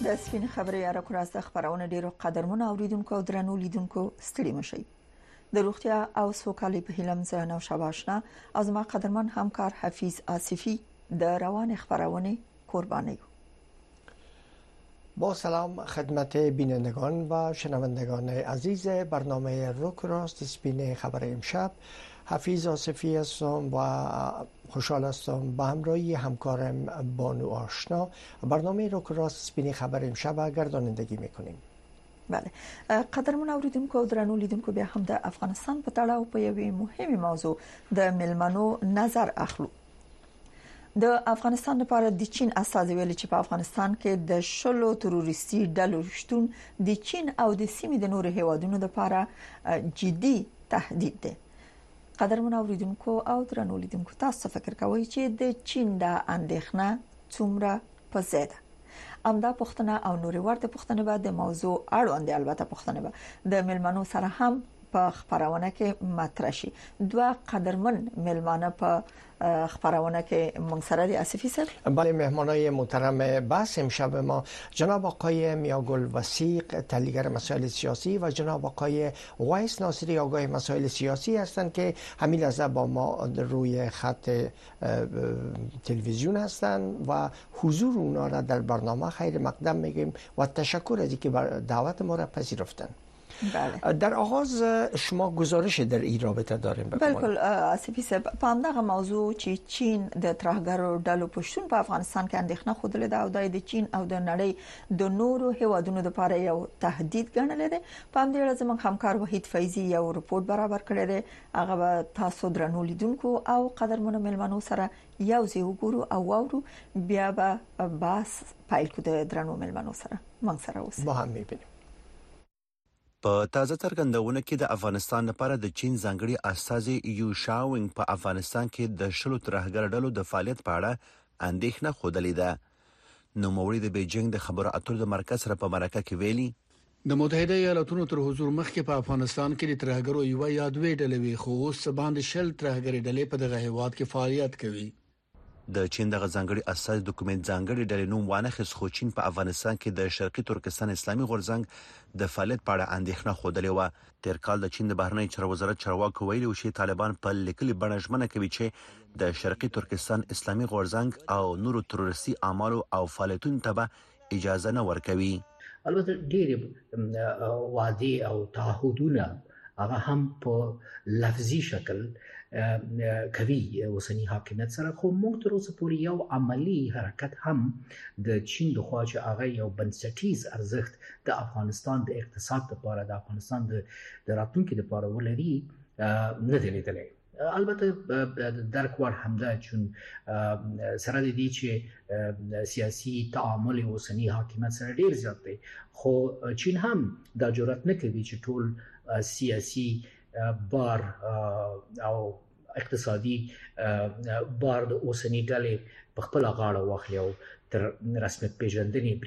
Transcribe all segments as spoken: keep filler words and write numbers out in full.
د سپین خبرې یا راکراسته خبرونه ډیرو قدرمن اوریدونکو او درنو لیدونکو ستړي مشي د روغتیا او سوکالي په هیله مزه نو شباشنا از ما قدرمن همکار حفیظ آصفی د روان خبرونه قربانی. با سلام خدمت بینندگان و شنوندگان عزیز برنامه روک راست سپین خبر امشب. حفیظ آصفی هستم و خوشحال هستم با همراهی همکارم بانو آشنا برنامه روک راست سپین خبر امشب گردانندگی میکنیم. بله قدرمن اوریدونکو او درنو لیدونکو بیا هم د افغانستان په تړاو په یوه مهمه موضوع د ملمنو نظر اخلو. د افغانستان لپاره د چین استازي ویلي چې په افغانستان کې د شلو تروریستي ډلو شتون د چین او د سیمې د نورو هیوادونو لپاره جدي تهدید دی. قدرمن اوریدونکو او درنو لیدونکو تاسو فکر کوئ چې د چین د اندېښنه څومره په زیاده امدا پښتنه او نوري ورته پښتنه به د موضوع اړوند البته پښتنه به د ملمنو سره هم په خبرونه کې مطرح شي. دوه قدرمن ملمانه په خبرونه کې موږ سره د آصفی سر بله مهمانای محترم بحث امشب ما جناب آقای میاگل وثیق تحلیلگر مسائل سیاسی و جناب آقای وایس ناصری آگاه مسائل سیاسی هستند که همین لحظه با ما روی خط تلویزیون هستند و حضور اونا را در برنامه خیر مقدم میگیم و تشکر از اینکه دعوت ما را پذیرفتند. بله. در آغاز شما گزارش در این رابطه داریم بکنید. بالکل آصفی صاحب په همدغه موضوع چې چین د ترهګرو ډلو پښتون په افغانستان کې اندېښنه خوده ده او د چین او د نړۍ د نورو هیوادونو لپاره یو تهدید ګڼل دي. په همدې اړه زموږ همکار وحید فیضی یو رپورت برابر کړی دی. هغه تاسو درنو لیدونکو او قدرمنو ملمنو سره یو ځای وګورو او واورو بیا به باس پایل کو د درنو ملمنو سره موږ سره اوسئ. با هم می‌بینیم. په تازه څرګندونه کې د افغانستان لپاره د چین ځانګړي استازي یو شاوینګ په افغانستان کې د شلو ترهګر ډلو د فعالیت په اړه اندېښنه خوده ده. نو موري د بیجینګ د خبرو اترو د مرکز سره په مرکه کې ویلي د متحده ایالاتونو تر حضور مخکې په افغانستان کې د ترهګرو یو یا دوه ډلې وي خو اوس باندې شل ترهګر ډلې په دغه هیواد کې فعالیت کوي. د چین دغه ځانګړي اساس ډاکومنت ځانګړي ډلې نوم وانه خس خو چین په افغانستان کې د شرقي ترکستان اسلامي غورځنګ د فعالیت په اړه اندېښنه خوده و. تیر کال د چین د بهرنی چارو وزارت چارواکو ویلي چې طالبان په لیکلي بڼه ژمنه کوي چې د شرقي ترکستان اسلامي غورځنګ او نورو تروریستي اعمالو او فعالیتونو ته به اجازه نه ورکوي. البته ډېر وعده او تعهدونه هغه هم په لفظي شکل کوي اوسنی حاکمیت سره خو موږ تر اوسه پورې یو عملی حرکت هم د چین د خوا چې هغه یو بنسټیز ارزښت د افغانستان د اقتصاد لپاره د افغانستان د راتلونکي لپاره ولري نه دی لیدلی. البته درک وړ همدا چون سره د دې چې سیاسي تعامل اوسنی حاکمیت سره ډیر زیات دی خو چین هم دا جرأت نه کوي چې ټول سیاسي بار او اقتصادي بار د اوسنی ډلې په خپل غاړه واخلي او تر رسمیت پیژندنې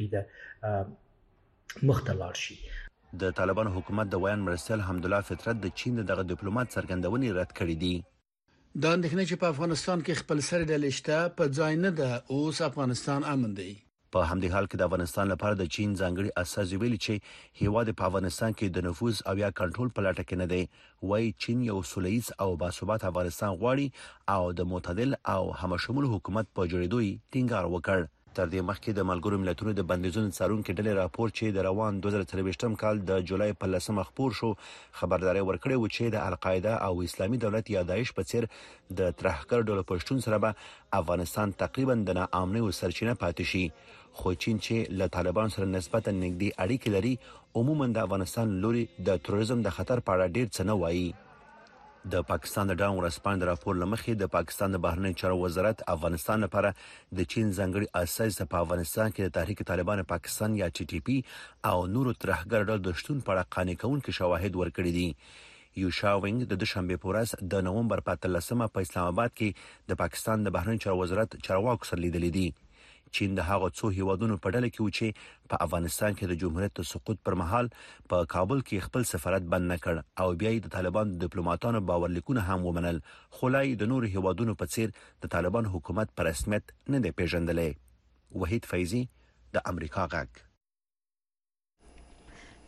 پرې مخته لاړ شي. د طالبان حکومت د ویان مرسل حمدالله فطرت د چین دغه ډیپلوماټ څرګندونې رد کړې دي. دا اندېښنه چې په افغانستان کې خپل سر ډلې شته په ځای نه ده. اوس افغانستان امن دی. په همدې حال کې د افغانستان لپاره د چین ځانګړي اساس ویلي چې هیواد په افغانستان کې د نفوذ او یا کنټرول په لټه کې نه دی. وای چین یو سولهییز او باثبات افغانستان غواړي او د معتدل او همشمول حکومت په جوړېدو یې ټینګار وکړ. تر دې مخکې د ملګرو ملتونو د بندیزونو څارونکو ډلې راپور چې د روان دوه زره څلوېښتم کال د جولای په لسمه خپور شو خبرداري ورکړې و چې د القاعده او اسلامي دولت یا داعش په څیر د ترهګر ډلو پښتون سره به افغانستان تقریبا د ناامنۍ سرچینه پاتې شي. خو چین چې له طالبان سره نسبتا نږدې اړیکې لري عموما د افغانستان لوري د تروریزم د خطر په اړه ډیر څه نه وایي. د پاکستان د ډاون ورسپاند راپور لمخې د پاکستان د بهرنی چارو وزارت افغانستان لپاره د چین ځانګړي اساس په افغانستان کې د تحریک طالبان پاکستان یا ټي ټي پی او نورو ترهګر ډلو د شتون په اړه قانع کوونکي شواهد ورکړي دي. یو شاوینګ د دوشنبه په ورځ د نومبر په اتلسمه په اسلام آباد کې د پاکستان د بهرنی چارو وزارت چارواکو سره لیدلې دي. چین د هغو څو هیوادونو په ډله کې و چې په افغانستان کې د جمهوریت د سقوط پر مهال په کابل کې خپل سفارت بند نکړ او بیا د طالبان ډیپلوماټانو باورلیکونه هم ومنل خو لای د نورو هیوادونو په څیر د طالبان حکومت په رسمیت نه دی پیژندلی. وحید فیضی د امریکا غږ.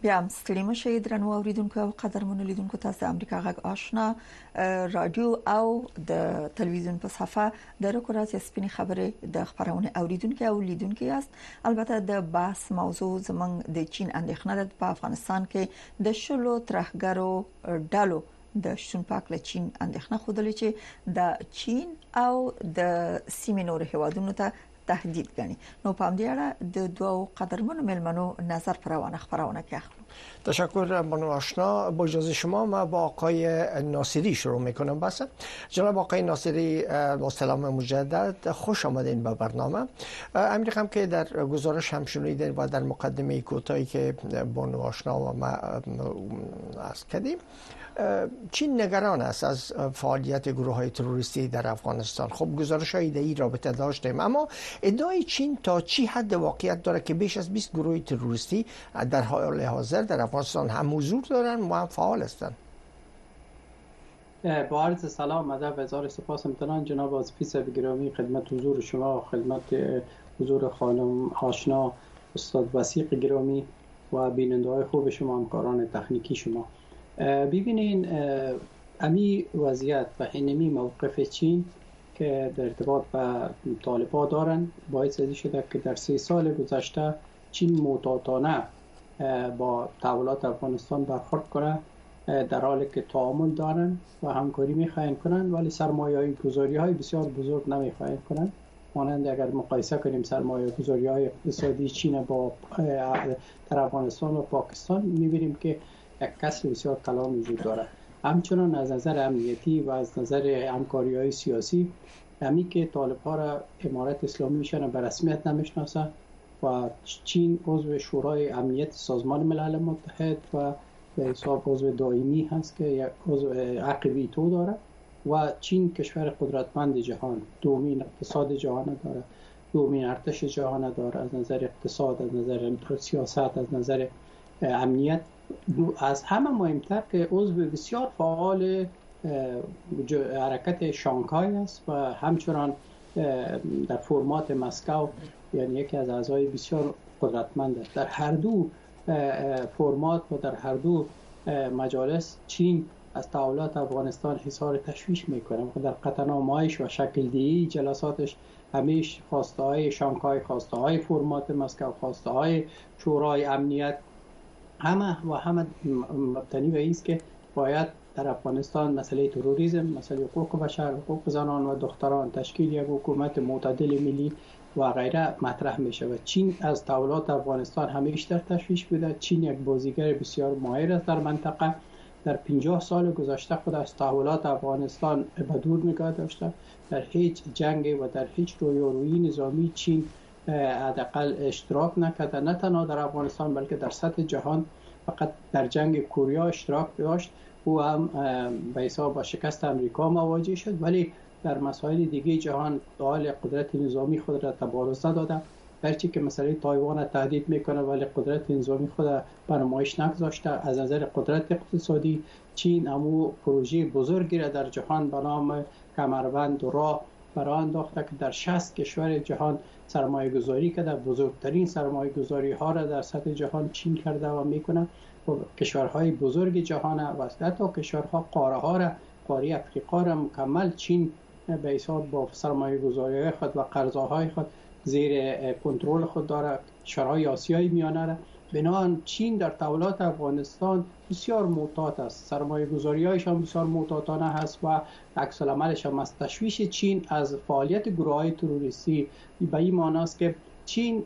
بیا هم ستړي مشئ درنو اوریدونکو او قدرمنو لیدونکو، تاسو د امریکا غږ آشنا رادیو او د تلویزیون په صفحه د رکورات سپینې خبرې د خبرونه اوریدونکو او لیدونکو یاست. البته د بحث موضوع زمنګ د چین اندېښنه ده په افغانستان کې د شلو ترهګرو ډالو د شون پاک له چین اندېښنه خوده چې د چین او د سیمې نور هیوادونو ته تهدید گنی. نو په همدې اړه د دوو قدرمنو ملمنو نظر پر روانه خبرونه کې اخلو. تشکر بانو آشنا. با اجازه شما ما با آقای ناصری شروع میکنم. بس جناب آقای ناصری با سلام مجدد، خوش آمدین به برنامه. امیر هم که در گزارش هم شنیدین و در مقدمه کوتاهی که بانو آشنا و ما عرض کردیم، چین نگران است از فعالیت گروه های تروریستی در افغانستان. خب گزارش های ایده‌ای رابطه داشتیم، اما ادعای چین تا چی حد واقعیت داره که بیش از بیست گروه تروریستی در حال حاضر در افغانستان هم حضور دارن و هم فعال هستند؟ با عرض سلام، ادب، هزار سپاس امتنان جناب آزفیس گرامی، خدمت حضور شما، خدمت حضور خانم آشنا، استاد وثیق گرامی و بیننده های خوب شما، همکاران تکنیکی شما. ببینین امی وضعیت و اینمی موقف چین که در ارتباط با طالبان دارن باعث شده که در سه سال گذشته چین معتادانه با تحولات افغانستان برخورد کنه، در حالی که تعامل دارن و همکاری میخواهند کنن، ولی سرمایه گذاری های بسیار بزرگ نمیخواهند کنن. مانند اگر مقایسه کنیم سرمایه گذاری های اقتصادی چین با در افغانستان و پاکستان، میبینیم که یک کسر بسیار کلان وجود داره. همچنان از نظر امنیتی و از نظر همکاری های سیاسی، همی که طالب ها را امارت اسلامی میشن به رسمیت نمیشناسه و چین عضو شورای امنیت سازمان ملل متحد و به حساب عضو دائمی هست که یک عضو حق ویتو داره و چین کشور قدرتمند جهان، دومین اقتصاد جهان داره، دومین ارتش جهان داره، از نظر اقتصاد، از نظر سیاست، از نظر امنیت، از همه مهمتر که عضو بسیار فعال حرکت شانگهای است و همچنان در فرمات مسکو، یعنی یکی از اعضای بسیار قدرتمند است. در هر دو فرمات و در هر دو مجالس چین از تحولات افغانستان حصار تشویش میکنه و در قطعنامه‌هایش و شکل دهی جلساتش همیشه خواسته های شانگهای، خواسته های فرمات مسکو، خواسته های شورای امنیت همه و همه مبتنی به است که باید در افغانستان مسئله تروریسم، مسئله حقوق بشر، حقوق زنان و دختران، تشکیل یک حکومت معتدل ملی و غیره مطرح میشه و چین از تحولات افغانستان همیشه در تشویش بوده. چین یک بازیگر بسیار ماهر است در منطقه. در پنجاه سال گذشته خود از تحولات افغانستان به دور نگاه داشته. در هیچ جنگ و در هیچ رویارویی نظامی چین حداقل اشتراک نکرده، نه تنها در افغانستان بلکه در سطح جهان. فقط در جنگ کوریا اشتراک داشت، او هم به حساب با شکست امریکا مواجه شد، ولی در مسائل دیگه جهان حال قدرت نظامی خود را تبارز نداده. هرچی که مسئله تایوان تهدید میکنه ولی قدرت نظامی خود به نمایش نگذاشته. از نظر قدرت اقتصادی چین امو پروژه بزرگی را در جهان به نام کمربند و راه برای انداخته که در شصت کشور جهان سرمایه گذاری کرده. بزرگترین سرمایه گذاری ها را در سطح جهان چین کرده و میکنه و کشورهای بزرگ جهان و حتی کشورها قاره ها را، قاره افریقا را مکمل چین به حساب با سرمایه گذاری خود و قرضهای خود زیر کنترل خود داره. کشورهای آسیای میانه را بنابراین چین در تحولات افغانستان بسیار معتاد است. سرمایه گذاری هایش هم بسیار معتادانه هست و عکس العملش هم از تشویش چین از فعالیت گروه های تروریستی به این معنی است که چین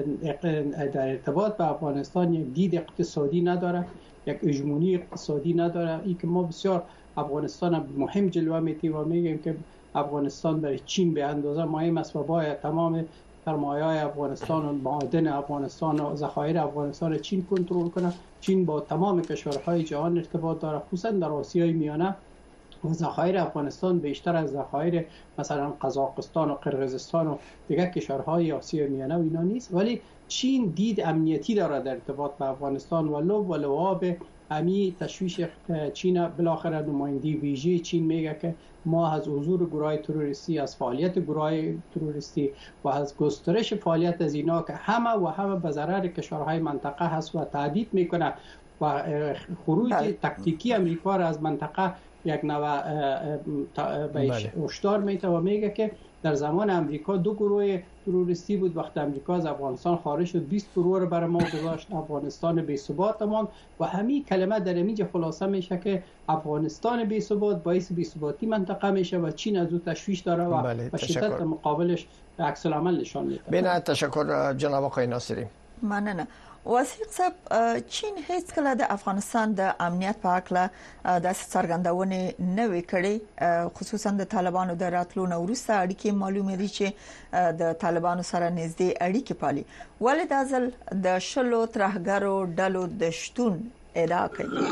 در ارتباط با افغانستان یک دید اقتصادی نداره، یک هژمونی اقتصادی نداره. این که ما بسیار افغانستان مهم جلوه میتیم و میگیم که افغانستان برای چین به اندازه مهم است و باید تمام سرمایه‌های افغانستان و معادن افغانستان و ذخایر افغانستان چین کنترل کنه. چین با تمام کشورهای جهان ارتباط داره، خصوصا در آسیای میانه ذخایر افغانستان بیشتر از ذخایر مثلا قزاقستان و قرقیزستان و دیگر کشورهای آسیا میانه و اینا نیست، ولی چین دید امنیتی داره در ارتباط با افغانستان و لب و لعاب امی تشویش چین. بالاخره نماینده ویژه چین میگه که ما از حضور گروه تروریستی، از فعالیت گروه تروریستی و از گسترش فعالیت از اینا که همه و همه به ضرر کشورهای منطقه هست و تهدید میکنه و خروج تاکتیکی امریکا را از منطقه یک نوع به هشدار میده و میگه که در زمان امریکا دو گروه تروریستی بود، وقتی امریکا از افغانستان خارج شد بیست گروه رو برای ما گذاشت، افغانستان بی ثبات مان و همین کلمه در اینجا خلاصه میشه که افغانستان بی ثبات باعث بی ثباتی منطقه میشه و چین از او تشویش داره و به شدت مقابلش عکس العمل نشان میده. بنا تشکر جناب آقای ناصری. مننه. وثیق صاحب، چین هیڅ کله د افغانستان د امنیت په اړه د څرګندونې نه وې کړې، خصوصا د طالبانو د راتلو نه وروسته اړیکې معلومه دي چې د طالبانو سره نږدې اړیکې پالي، ولې د ځل د شلو ترهګرو ډلو د شتون ادعا کوي؟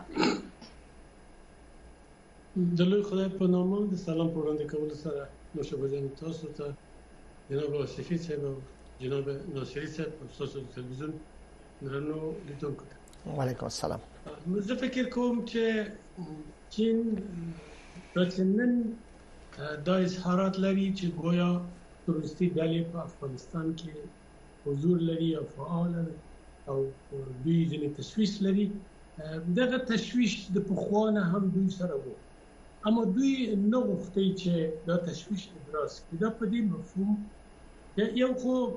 د لوی خدای په نامه د سلام په وړاندې کولو سره نوشابه جان تاسو ته جناب وثیق صاحب او جناب ناصری صاحب تاسو د تلویزیون درنو لیدونکو ته وعلیکم السلام. زه فکر کوم چې چین د نن دا اظهارات لري چې گویا تروریستي ډلې په افغانستان کې حضور لري او فعال او دوی ځینې تشویش لري. دغه تشویش د پخوانه هم دوی سره وو، اما دوی نه غوښتي چې دا تشویش ابراز کړي. دا په دې مفهوم یو خو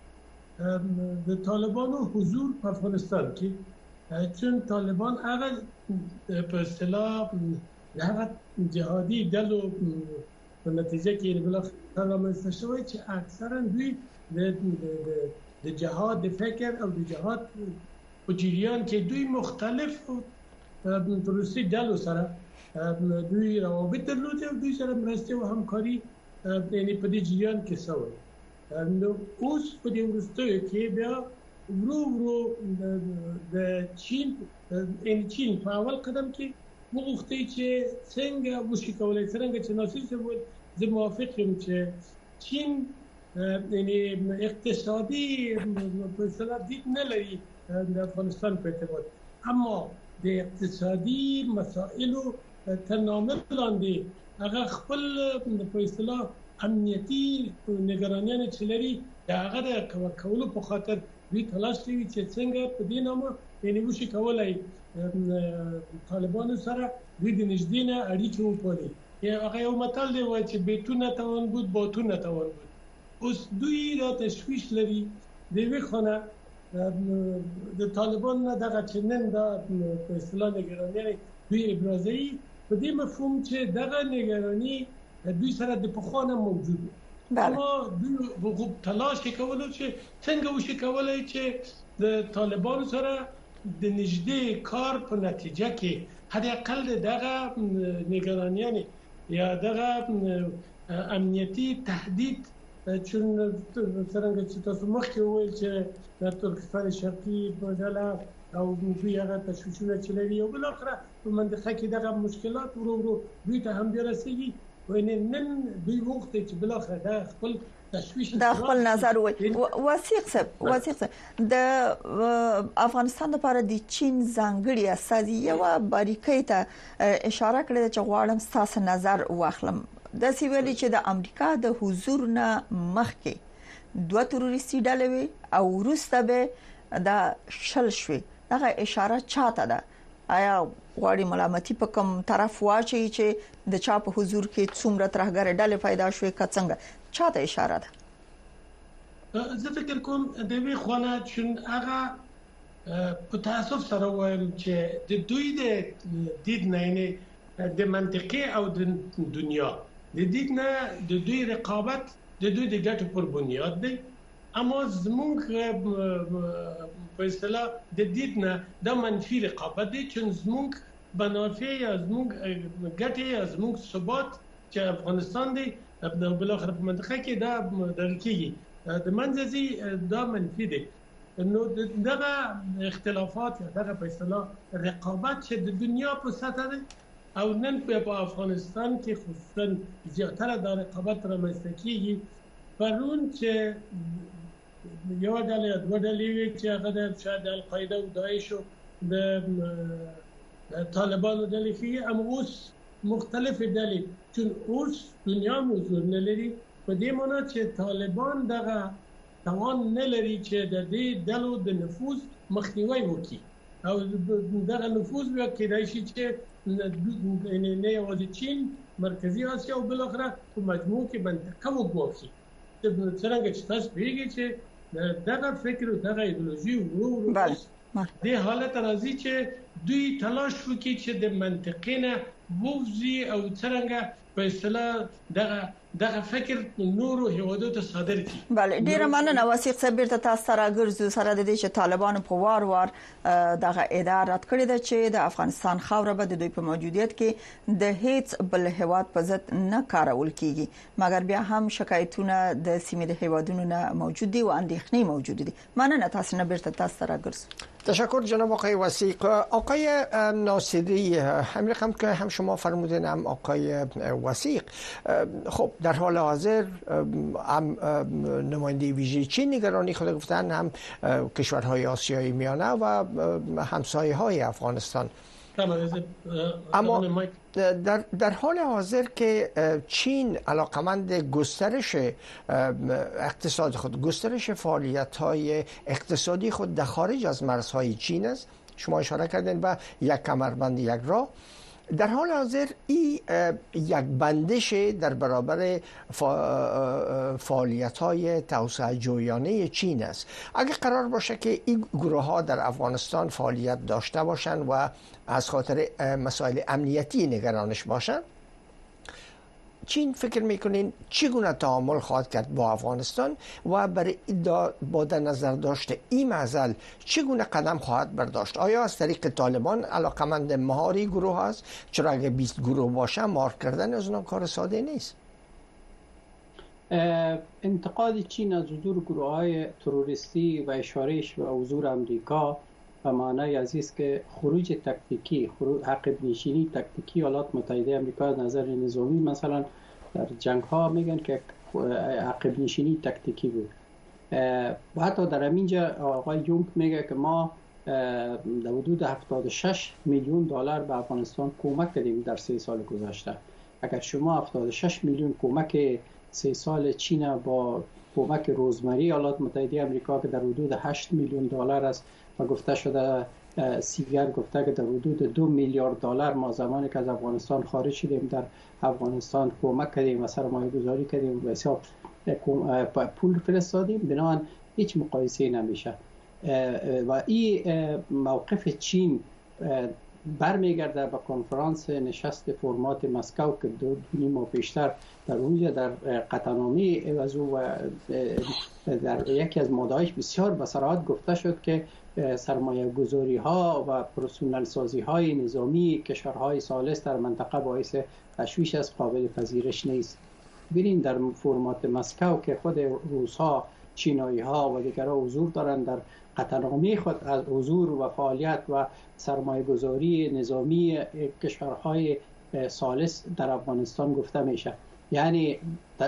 د طالبانو حضور په افغانستان کې، چون طالبان هغه په اصطلاح هغه جهادي ډلو په نتیجه کې بالاخره رامنځته شوی چې اکثرا دوی د جهاد د فکر او د جهاد په جریان کې دوی مختلف تروریستي ډلو سره دوی روابط درلودي او دوی سره مرسته او همکاري یعنی په دې جریان کې شوی. نو اوس په دې وروستیو کې بیا ورو ورو د چین ان چین په اول قدم کې وغوښتي چې څنګه وشي کولای، څنګه چې ناصر صاحب زه موافق یم چې چین یعنی اقتصادي په اصطلاح دید نه لري د افغانستان په ارتباط، اما د اقتصادي مسائلو تر نامه لاندې هغه خپل په اصطلاح امنیتي نگرانیان چې لري هغه د کولو په خاطر دوی تلاش کوي چې څنګه په دې نامه یعنی وشي کولای طالبانو سره دوی د نږدې نه اړیکې وپالي. هغه یو متل دی وایي چې بیتونه توان بود باتونه توان بود. اوس دوی را تشویش لري د یوې خانه د طالبان نه دغه چې نن دا په اصطلاح نگرانیان دوی ابرازوي په دې مفهوم چې دغه نگرانی دوی سره د پخوانه موجود دي، اما دوی تلاش کولو چې څنګه وشي کولای چې د طالبانو سره د نږدې کار په نتیجه کې حد اقل دغه نگرانیان یا دغه امنیتي تهدید، چون څنګه چې تاسو مخکې وویل چې د ترکستان شرقي په ډله او دوی هغه تشویشونه چې لري او بالاخره په منطقه کې دغه مشکلات ورو ورو دوی ته هم رسیږي. نن دوی وخت چې بالاخره دا خپل تشویش دا خپل نظر وي. وثیق صاحب وثیق صاحب د افغانستان لپاره د چین ځانګړي اساسي یو باریکۍ ته اشاره کړې چې غواړم ستاسو نظر واخلم. د سیویل چې د امریکا د حضور نه مخکې دوه تروریستي ډلې وي او وروسته به دا شل شوي، دغه اشاره چاته ده؟ آیا غواړي ملامتي په کوم طرف واچي چې د چا په حضور کې څومره ترهګر ډلې پیدا شوي که څنګه؟ چاته اشاره ده؟ زه فکر کوم د وی خونه چون هغه په تاسف سره وایم چې د دوی د دید نه د منطقي او د دنیا د دید نه د دوی رقابت د دوی د ګټو پر بنیاد دی، اما زمونږ په اصطلاح د دید نه د منفي رقابت دی، چون زمونږ بنافع یا زمونږ ګټې یا زمونږ ثبات چې افغانستان دی بالاخره په منطقه کې دا دغه کېږي د منځي دا منفي دی. نو دغه اختلافات یا دغه په اصطلاح رقابت چې د دنیا په سطح دی او نن په افغانستان کې خصوصا زیاتره د رقابت رامنځته کیږي پرون چې یو ډله دوه ډلې وي چې هغه د شاید القاعده او داعش او د طالبانو ډلې کې هم اوس مختلف ډلې چون اوس دنیا موضوع نه لري په دې معنی چې طالبان دغه توان نه لري چې د دې ډلو د نفوذ مخنیوي وکړي او دغه نفوذ بیا کېدای شي چې نه یوازې چین مرکزی آسیا او بل اخره په مجموع کې منطقه وګوري څنګه چې تاسو پیږي چې دغه فکر او دغه ایدئولوژي ورو ورو د حالت راځي چې دوی تلاش وکړي چې د منطقې نه ووزي او څنګه په اصطلاح دغه دغه فکر نورو هیوادو ته صادر کړي. بله ډیره مننه وثیق صاحب بیرته تاسو سره ګرځو سره د دې چې طالبانو په وار وار دغه ادعا رد کړې ده چې د افغانستان خاوره به د دوی په موجودیت کې د هیڅ بل هیواد په ضد نه کارول کیږي مګر بیا هم شکایتونه د سیمې د هیوادونو نه موجود دي او اندېښنې موجود دي. مننه تاسو نه بیرته تاسو سره ګرځو. تشکر جناب آقای وثیق. آقای ناصری همین رقم که هم شما فرمودین هم آقای وثیق خب در حال حاضر هم نماینده ویژه چین نگرانی خود گفتن هم کشورهای آسیای میانه و همسایه های افغانستان اما در, در حال حاضر که چین علاقمند گسترش اقتصاد خود گسترش فعالیت‌های اقتصادی خود در خارج از مرزهای چین است شما اشاره کردین و یک کمربند یک راه در حال حاضر این یک بندش در برابر فعالیت‌های توسعه جویانه چین است. اگر قرار باشه که این گروه ها در افغانستان فعالیت داشته باشند و از خاطر مسائل امنیتی نگرانش باشند چین فکر میکنین چگونه تعامل خواهد کرد با افغانستان و برای با در نظر داشته این معضل چگونه قدم خواهد برداشت؟ آیا از طریق طالبان علاقمند مهاری گروه است؟ چرا اگه بیست گروه باشه مهار کردن از اونها کار ساده نیست؟ انتقاد چین از حضور گروه های تروریستی و اشارهش به حضور امریکا به معنای عزیز که خروج تکتیکی خروج عقب نشینی تکتیکی ایالات متحده آمریکا از نظر نظامی مثلا در جنگ ها میگن که عقب نشینی تکتیکی بود و حتی در همینجا آقای یونگ میگه که ما در حدود هفتاد و شش میلیون دلار به افغانستان کمک کردیم در سه سال گذشته. اگر شما هفتاد و شش میلیون کمک سه سال چین با کمک روزمره ایالات متحده آمریکا که در حدود هشت میلیون دلار است و گفته شده سیگر گفته که در حدود دو میلیارد دلار ما زمانی که از افغانستان خارج شدیم در افغانستان کمک کردیم و سرمایه گذاری کردیم و حساب پول فرستادیم بنابراین هیچ مقایسه نمیشه و این موقف چین برمیگرده به کنفرانس نشست فرمات مسکو که دو نیم ماه پیشتر در اونجا در قطعنامه و در یکی از ماده‌هاش بسیار به صراحت گفته شد که سرمایه گذاری ها و پرسونل سازی های نظامی کشورهای ثالث در منطقه باعث تشویش از قابل پذیرش نیست. ببینید در فرمات مسکو که خود روس ها، چینایی ها و دیگرها حضور دارند در قطعنامه خود از حضور و فعالیت و سرمایه گذاری نظامی کشورهای ثالث در افغانستان گفته میشه. یعنی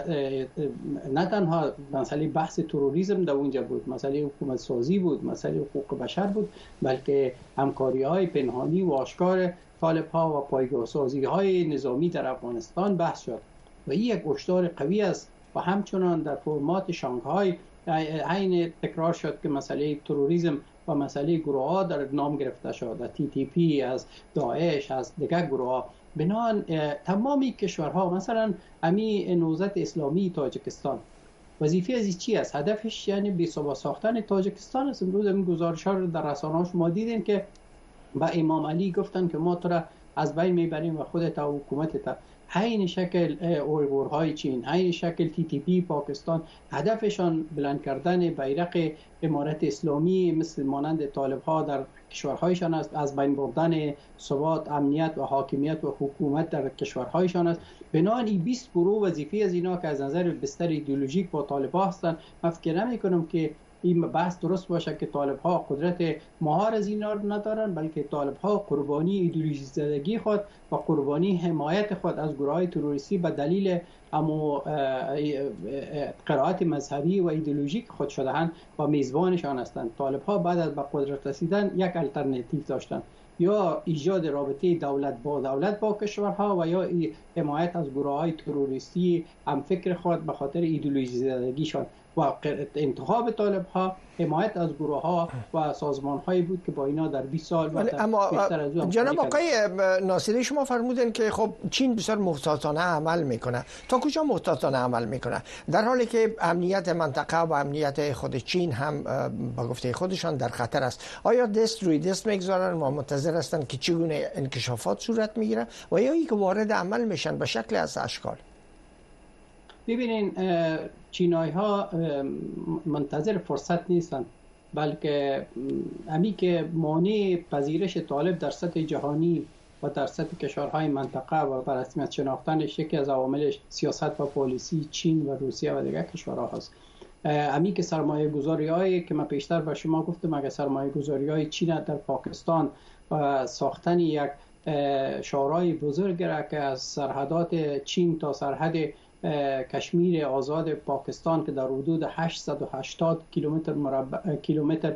نه تنها مسئله بحث تروریسم در اونجا بود، مسئله حکومت سازی بود، مسئله حقوق بشر بود، بلکه همکاری های پنهانی و آشکار طالب ها و پایگاه سازی های نظامی در افغانستان بحث شد و این یک هشدار قوی است و همچنان در فرمات شانگهای عین تکرار شد که مسئله تروریسم و مسئله گروه ها در نام گرفته شد، تی تی پی از داعش از دیگر گروه ها. بنان تمامی کشورها مثلا امی نهضت اسلامی تاجیکستان وظیفه از چی است؟ هدفش یعنی بی‌ثبات ساختن تاجیکستان است. امروز این گزارش‌ها رو در رسانه‌ها شما دیدین که با امام علی گفتن که ما تو را از بین میبریم و خودت و حکومتت. عین شکل اویغورهای چین، عین شکل تی تی پی پاکستان هدفشان بلند کردن بیرق امارت اسلامی مثل مانند طالب ها در کشورهایشان است، از بین بردن ثبات، امنیت و حاکمیت و حکومت در کشورهایشان است. بنابراین این بیست گروه وظیفه از اینا که از نظر بستر ایدئولوژیک با طالب ها هستند، من فکر نمی کنم که این بحث درست باشه که طالب ها قدرت مهار از این ندارن، بلکه طالب ها قربانی ایدئولوژی زدگی خود و قربانی حمایت خود از گروه های تروریستی به دلیل امو قرائت مذهبی و ایدئولوژیک خود شدهند و میزبانشان هستند. طالب ها بعد از به قدرت رسیدن یک الटरनेटिव داشتن، یا ایجاد رابطه دولت با دولت با کشورها و یا حمایت از گروه های تروریستی هم فکر خود به خاطر ایدئولوژی زدگیشان. و انتخاب طالب ها حمایت از گروه ها و سازمان هایی بود که با اینا در بیست سال ولی اما جناب آقای ناصری شما فرمودن که خب چین بسیار محتاطانه عمل میکنه. تا کجا محتاطانه عمل میکنه در حالی که امنیت منطقه و امنیت خود چین هم با گفته خودشان در خطر است؟ آیا دست روی دست میگذارن و منتظر هستند که چگونه انکشافات صورت میگیره و یا اینکه وارد عمل میشن به شکل از اشکال؟ ببینین چینایی ها منتظر فرصت نیستند، بلکه امی که مانع پذیرش طالب در سطح جهانی و در سطح کشورهای منطقه و بر رسمیت شناختنش یکی از عوامل سیاست و پالیسی چین و روسیه و دیگر کشورها هست. امی که سرمایه گذاری هایی که من پیشتر به شما گفتم، اگر سرمایه گذاری های چین در پاکستان و ساختن یک شورای بزرگ را که از سرحدات چین تا سرحد کشمیر آزاد پاکستان که در حدود هشتصد و هشتاد کیلومتر مربع کیلومتر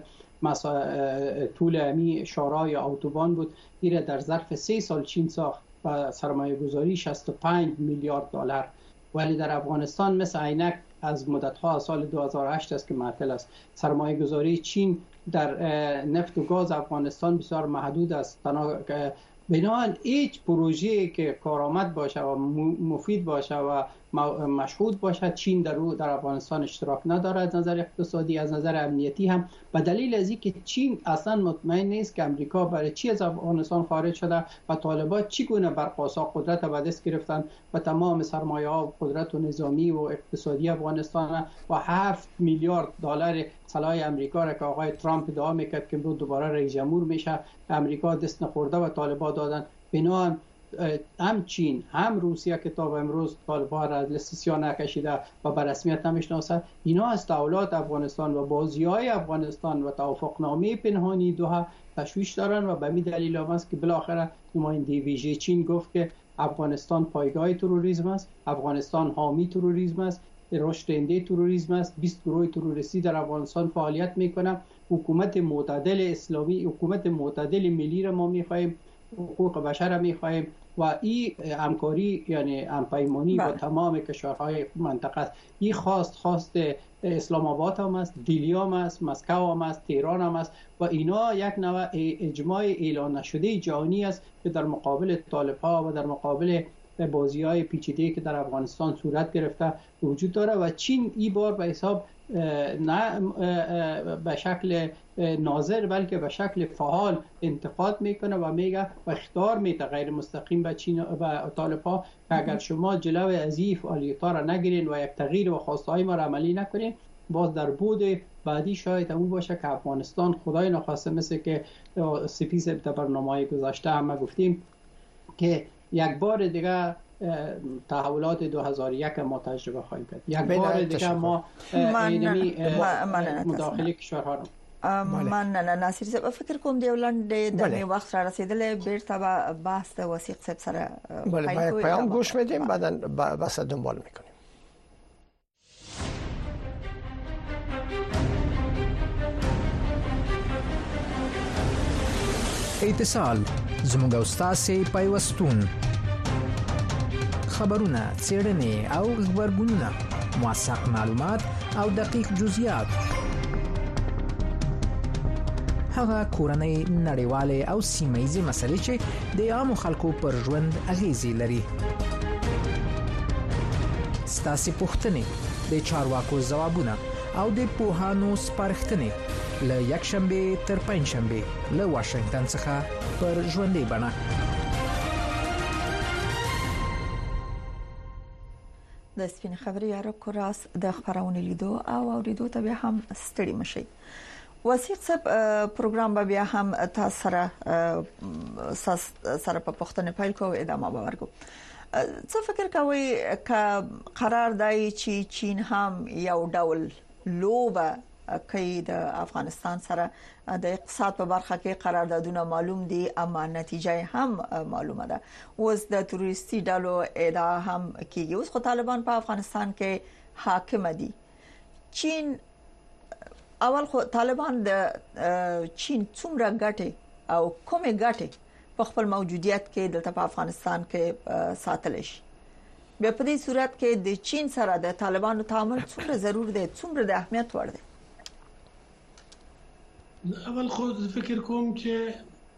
طول امی شورای اتوبان بود، این در ظرف سه سال چین ساخت و سرمایه گذاری شصت و پنج میلیارد دلار. ولی در افغانستان مثل عینک از مدت‌ها سال دو هزار و هشت است که معطل است. سرمایه گذاری چین در نفت و گاز افغانستان بسیار محدود است. بنابراین هیچ پروژه‌ای که کارآمد باشه و مفید باشه و مشهود باشه چین در او در افغانستان اشتراک نداره از نظر اقتصادی، از نظر امنیتی هم، به دلیل از اینکه چین اصلا مطمئن نیست که امریکا برای چی از افغانستان خارج شده و طالبان چگونه برقاسا قدرت به دست گرفتن و تمام سرمایه ها و قدرت و نظامی و اقتصادی افغانستان و هفت میلیارد دلار سلاح امریکا را که آقای ترامپ ادعا میکرد که امروز دوباره رئیس جمهور میشه امریکا دست نخورده و طالبان دادن. بنابراین هم چین هم روسیه که تا امروز طالبان را از لیست سیاه نکشیده و به رسمیت نمیشناسه، اینا از تحولات افغانستان و بازی‌های افغانستان و توافقنامه پنهانی دوحه تشویش دارن و به همین دلیل هم است که بالاخره نماینده ویژه چین گفت که افغانستان پایگاه تروریسم است، افغانستان حامی تروریسم است، رشد دهنده تروریسم است، بیست گروه تروریستی در افغانستان فعالیت میکنه. حکومت معتدل اسلامی، حکومت معتدل ملی را ما میخواهیم، حقوق بشر را میخواهیم و این همکاری یعنی همپیمانی با تمام کشورهای منطقه است. این خواست خواست اسلام آباد هم است، دیلی هم است، مسکو هم است، تهران هم است و اینا یک نوع اجماع اعلان نشده جهانی است که در مقابل طالب ها و در مقابل بازی های پیچیده که در افغانستان صورت گرفته وجود داره و چین این بار به حساب نه به شکل ناظر بلکه به شکل فعال انتقاد میکنه و میگه و اخطار میده غیر مستقیم به چین و طالب ها که اگر شما جلو ازیف فعالیت‌ها را نگیرین و یک تغییر و خواستهای ما را عملی نکنین، باز در بود بعدی شاید اون باشه که افغانستان خدای نخواسته مثل که سپیس در برنامه گذاشته هم گفتیم که یک بار دیگه تحولات دو هزار و یک ما تجربه خواهیم کرد. یک بار دیگه ما اینمی مداخله کشورها رو من نه ناصر صاحب فکر کوم دی ولند د وخت را رسیدل بیرته به بحث وثیق صاحب سره بله ما پیام گوش میدیم بعدا بحث دنبال میکنیم. اتصال زموږ استاد سي پیوستون خبرونه څېړنې او خبرګونونه موثق معلومات او دقیق جزئیات هغه کورنۍ نړیوالې او سیمه‌ییزې مسلې چې د عامو خلکو پر ژوند اغیزې لري. ستاسو پوښتنې د چارواکو ځوابونه او د پوهانو سپارښتنې له یک شنبه تر پنځ شنبه له واشنگټن څخه پر ژوندۍ بڼه. د سپین خبري یاره کوراس د خبرونه لیدو او اوریدو ته بیا هم ستړي مشي. وثیق صاحب پروګرام به بیا هم تاسو سره سره په پښتنه پیل کوو ادامه به ورکو. څه فکر کوي ک قرار دی چې چین هم یو ډول لوبه کوي د افغانستان سره د اقتصاد په برخه کې قراردادونه معلوم دي اما نتیجه هم معلومه ده. اوس د تروریستي ډلو ادعا هم کیږي. اوس خو طالبان په افغانستان کې حاکم دي. چین اول خو طالبان د چین څومره ګټه او کومه ګټه په خپل موجودیت کې د افغانستان کې ساتل شي؟ بیا په دې صورت کې د چین سره د طالبانو تعامل څومره ضرور دی، څومره د اهمیت وړ دی؟ اول خو فکر کوم چې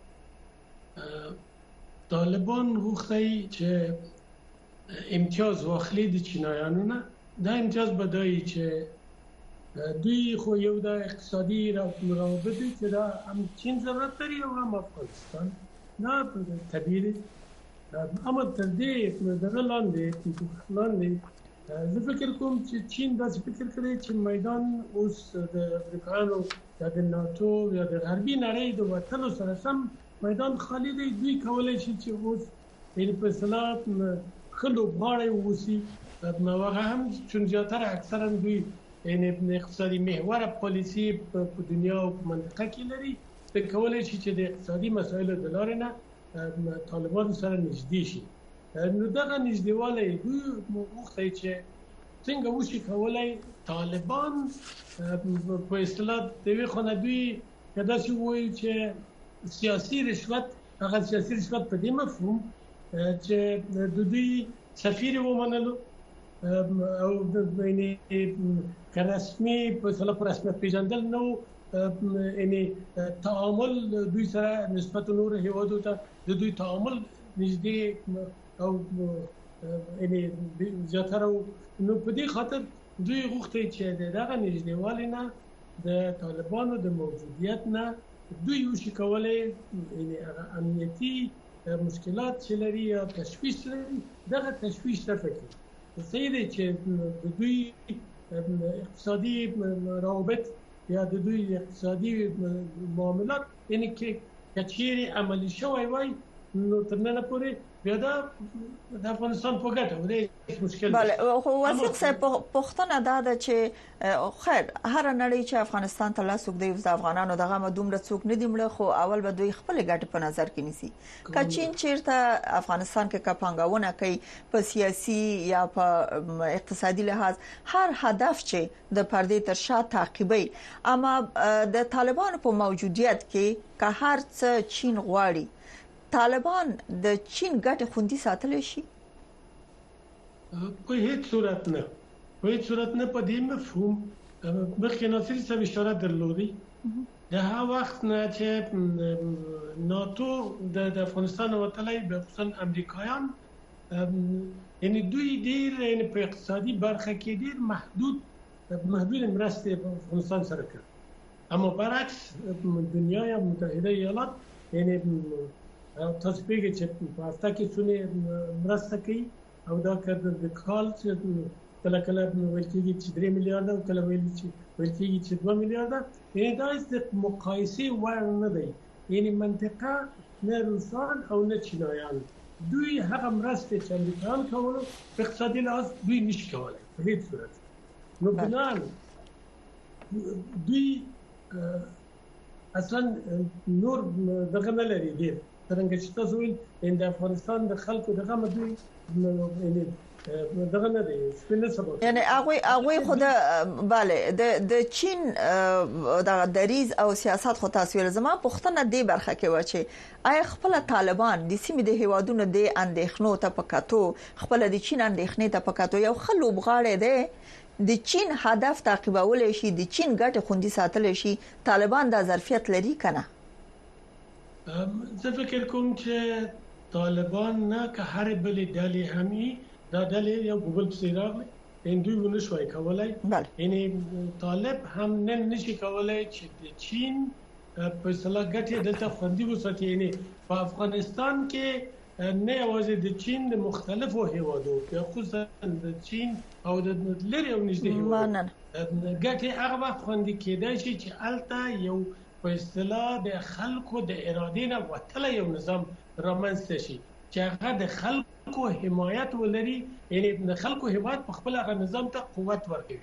طالبان غوښتي چې امتیاز واخلي د چینایانو نه. دا امتیاز بدایي چې دوی خو یو د اقتصادي روابط چې دا هم چین ضرورت لري او هم افغانستان نه طبیعي. اما تر دې دغه لاندې لاندې زه فکر کوم چې چین داسې فکر کوي چې میدان اوس د امریکایانو یا د ناتو یا د غربي نړۍ د وټلو سره سم میدان خالی دی. دوی کولای شي چې اوس یعنی په اصطلاح خلو غاړه ووسی هغه هم چې زیاتره اکثرا دوی یعنی اقتصادي محور پالیسی په دنیا او منطقه کې لري. په کولای شي چې د اقتصادي مسایلو د لارې نه طالبان سره نږدې شي. نو دغه نږدېوالی دوی غوښتي چې څنګه وشي کولای طالبان په اصطلاح د وی خو نه دوی کداسي وایي چې سیاسي رشوت، هغه سیاسي رشوت په دې مفهوم چې د دوی سفیر ومنلو او د بیني رسمي په اصطلاح پر رسمیت پیژندل نو یعنی تعامل دوی سره نسبت نور هیوادو ته د دوی تعامل نږدې او یعنی زیاتره نو په دې خاطر دوی غوښتي چې دغه نږدېوالی نه د طالبانو د موجودیت نه دوی وشي کولای یعنی امنیتي مشکلات چې لري یا تشویش لري دغه تشویش رفع کړي. صحیح دی چې د دوی اقتصادي روابط یا د دوی اقتصادي معاملات یعنی کې کچيري عملی شوی وای نو تر نن پورې بیا دا د افغانستان په ګټه ودی مشکل. بله خو واسق صاحب پښتنه دا ده چې خیر هر نړۍ چې افغانستان ته لاس وګدي د افغانانو دغه مدومره څوک نه دی مړه، خو اول به دوی خپل ګټه په نظر کې نیسي. کچین چیرته افغانستان کې کپانګاونه کوي په سیاسي یا په اقتصادي لحاظ هر هدف چې د پردې تر شا تعقیبي، اما د طالبانو په موجودیت کې که هر څه چین غواړي طالبان د چین ګټه خوندي ساتل شي؟ په هیڅ صورت نه په هیڅ صورت نه په دې مفهوم مخکې ناصر صاحب اشاره درلودي د هغه وخت نه چې ناتو د افغانستان وتلای به خصوصا امریکایان یعنی دوی ډیر یعنی په اقتصادي برخه کې ډیر محدود محدود مرسته په افغانستان سره کوي. اما برعکس دنیا یا متحده ایالات یعنی تاسو پیګه چې په افتا کې څونه مرسته کوي او دا کړه د کال چې کله کله ویل کېږي چې درې میلیارډ او کله ویل چې ویل کېږي چې دوه میلیارډ. یعنی دا د مقایسې وړ نه دی. یعنی منطقه نه روسان او نه چینایان دوی هغه مرسته چې امریکایان کولو په اقتصادي لحاظ دوی نشي کولای په هیڅ صورت. نو بنان دوی اصلا نور دغه نه لري ډیر څنګه چې تاسو ویل د افغانستان د خلکو دغه مدوي یعنی دغه نه دی سپینه سبب یعنی هغه هغه خود bale د د چین د دریز او سیاست خو تاسو زما پښتنه دی برخه کې و چې آی خپل طالبان د سیمې د هیوادونو د اندېښنو ته پکاتو خپل د چین اندېښنې ته پکاتو یو خلو بغاړه دی د چین هدف تعقیبول شي د چین ګټه خوندي ساتل شي طالبان د ظرفیت لري کنه. زه فکر کوم چې طالبان نه که هر بل ډلې همي دا ډلې یو ګوګل پسې راغلي دوی ونه شوي کولای. یعنی طالب هم نه نشي کولای چې د چین په اصطلاح ګټه دلته خوندي وساتي. یعنی په افغانستان کې نه یوازې د چین د مختلفو هیوادو خصوصا د چین او د لری او نږدې هیوادو ګټه هغه وخت خوندي کېدای شي چې الته یو په اصطلاح د خلکو د اراده نه وتل یو نظام رامنځته شي چې هغه د خلکو حمایت ولري. یعنی د خلکو حمایت په خپل هغه نظام ته قوت ورکوي.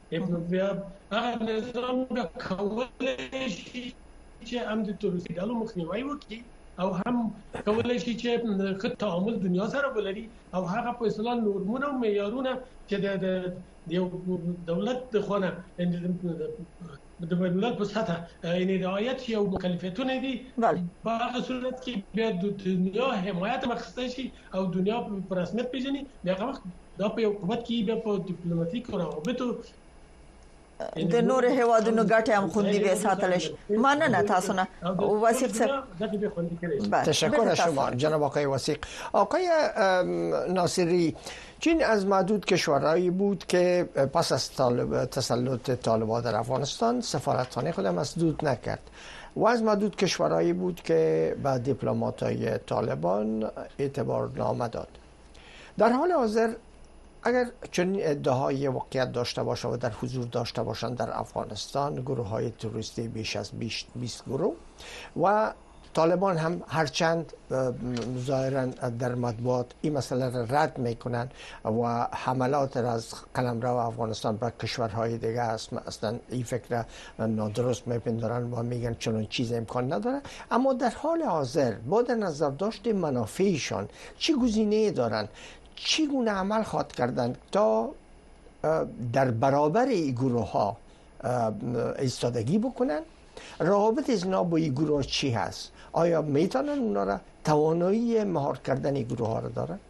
هغه نظام به کولای شي چې هم د تروریستانو مخنیوي وکړي او هم کولای شي چې ښه تعامل دنیا سره ولري او هغه په اصطلاح نورمونه او معیارونه چې د یو دولت د خونه د دولت په سطح یعنی رعایت شي او مکلفیتونه دي په هغه صورت کې بیا د دنیا حمایت مخصوص شي او دنیا په رسمیت پیژني بیا هغه وخت دا په یو قوت کې بیا په ډیپلوماټیک روابطو د نور هوادونو ګټه هم خوندي به ساتل شي. مننه تاسو نه وثیق صاحب. تشکر از شما جناب آقای وثیق. آقای ناصری، چین از معدود کشورهایی بود که پس از طالب تسلط طالبان در افغانستان سفارتخانه خود مسدود نکرد و از معدود کشورهایی بود که به دیپلمات‌های طالبان اعتبار نامه داد. در حال حاضر اگر چنین ادعاهای واقعیت داشته باشه و در حضور داشته باشند در افغانستان گروه های تروریستی بیش از بیست گروه و طالبان هم هرچند ظاهرا در مطبوعات این مسئله را رد میکنن و حملات را از قلمرو افغانستان بر کشورهای دیگه است اصلا این فکر نادرست میپندارن و میگن چنان چیز امکان نداره، اما در حال حاضر با در نظر داشت منافعشان چی گزینه دارن، چگونه عمل خواهد کردند تا در برابر این گروه ها ایستادگی بکنن؟ روابط از اینا با این گروه چی هست؟ آیا میتونن اونا را توانایی مهار کردن این گروه ها را دارن؟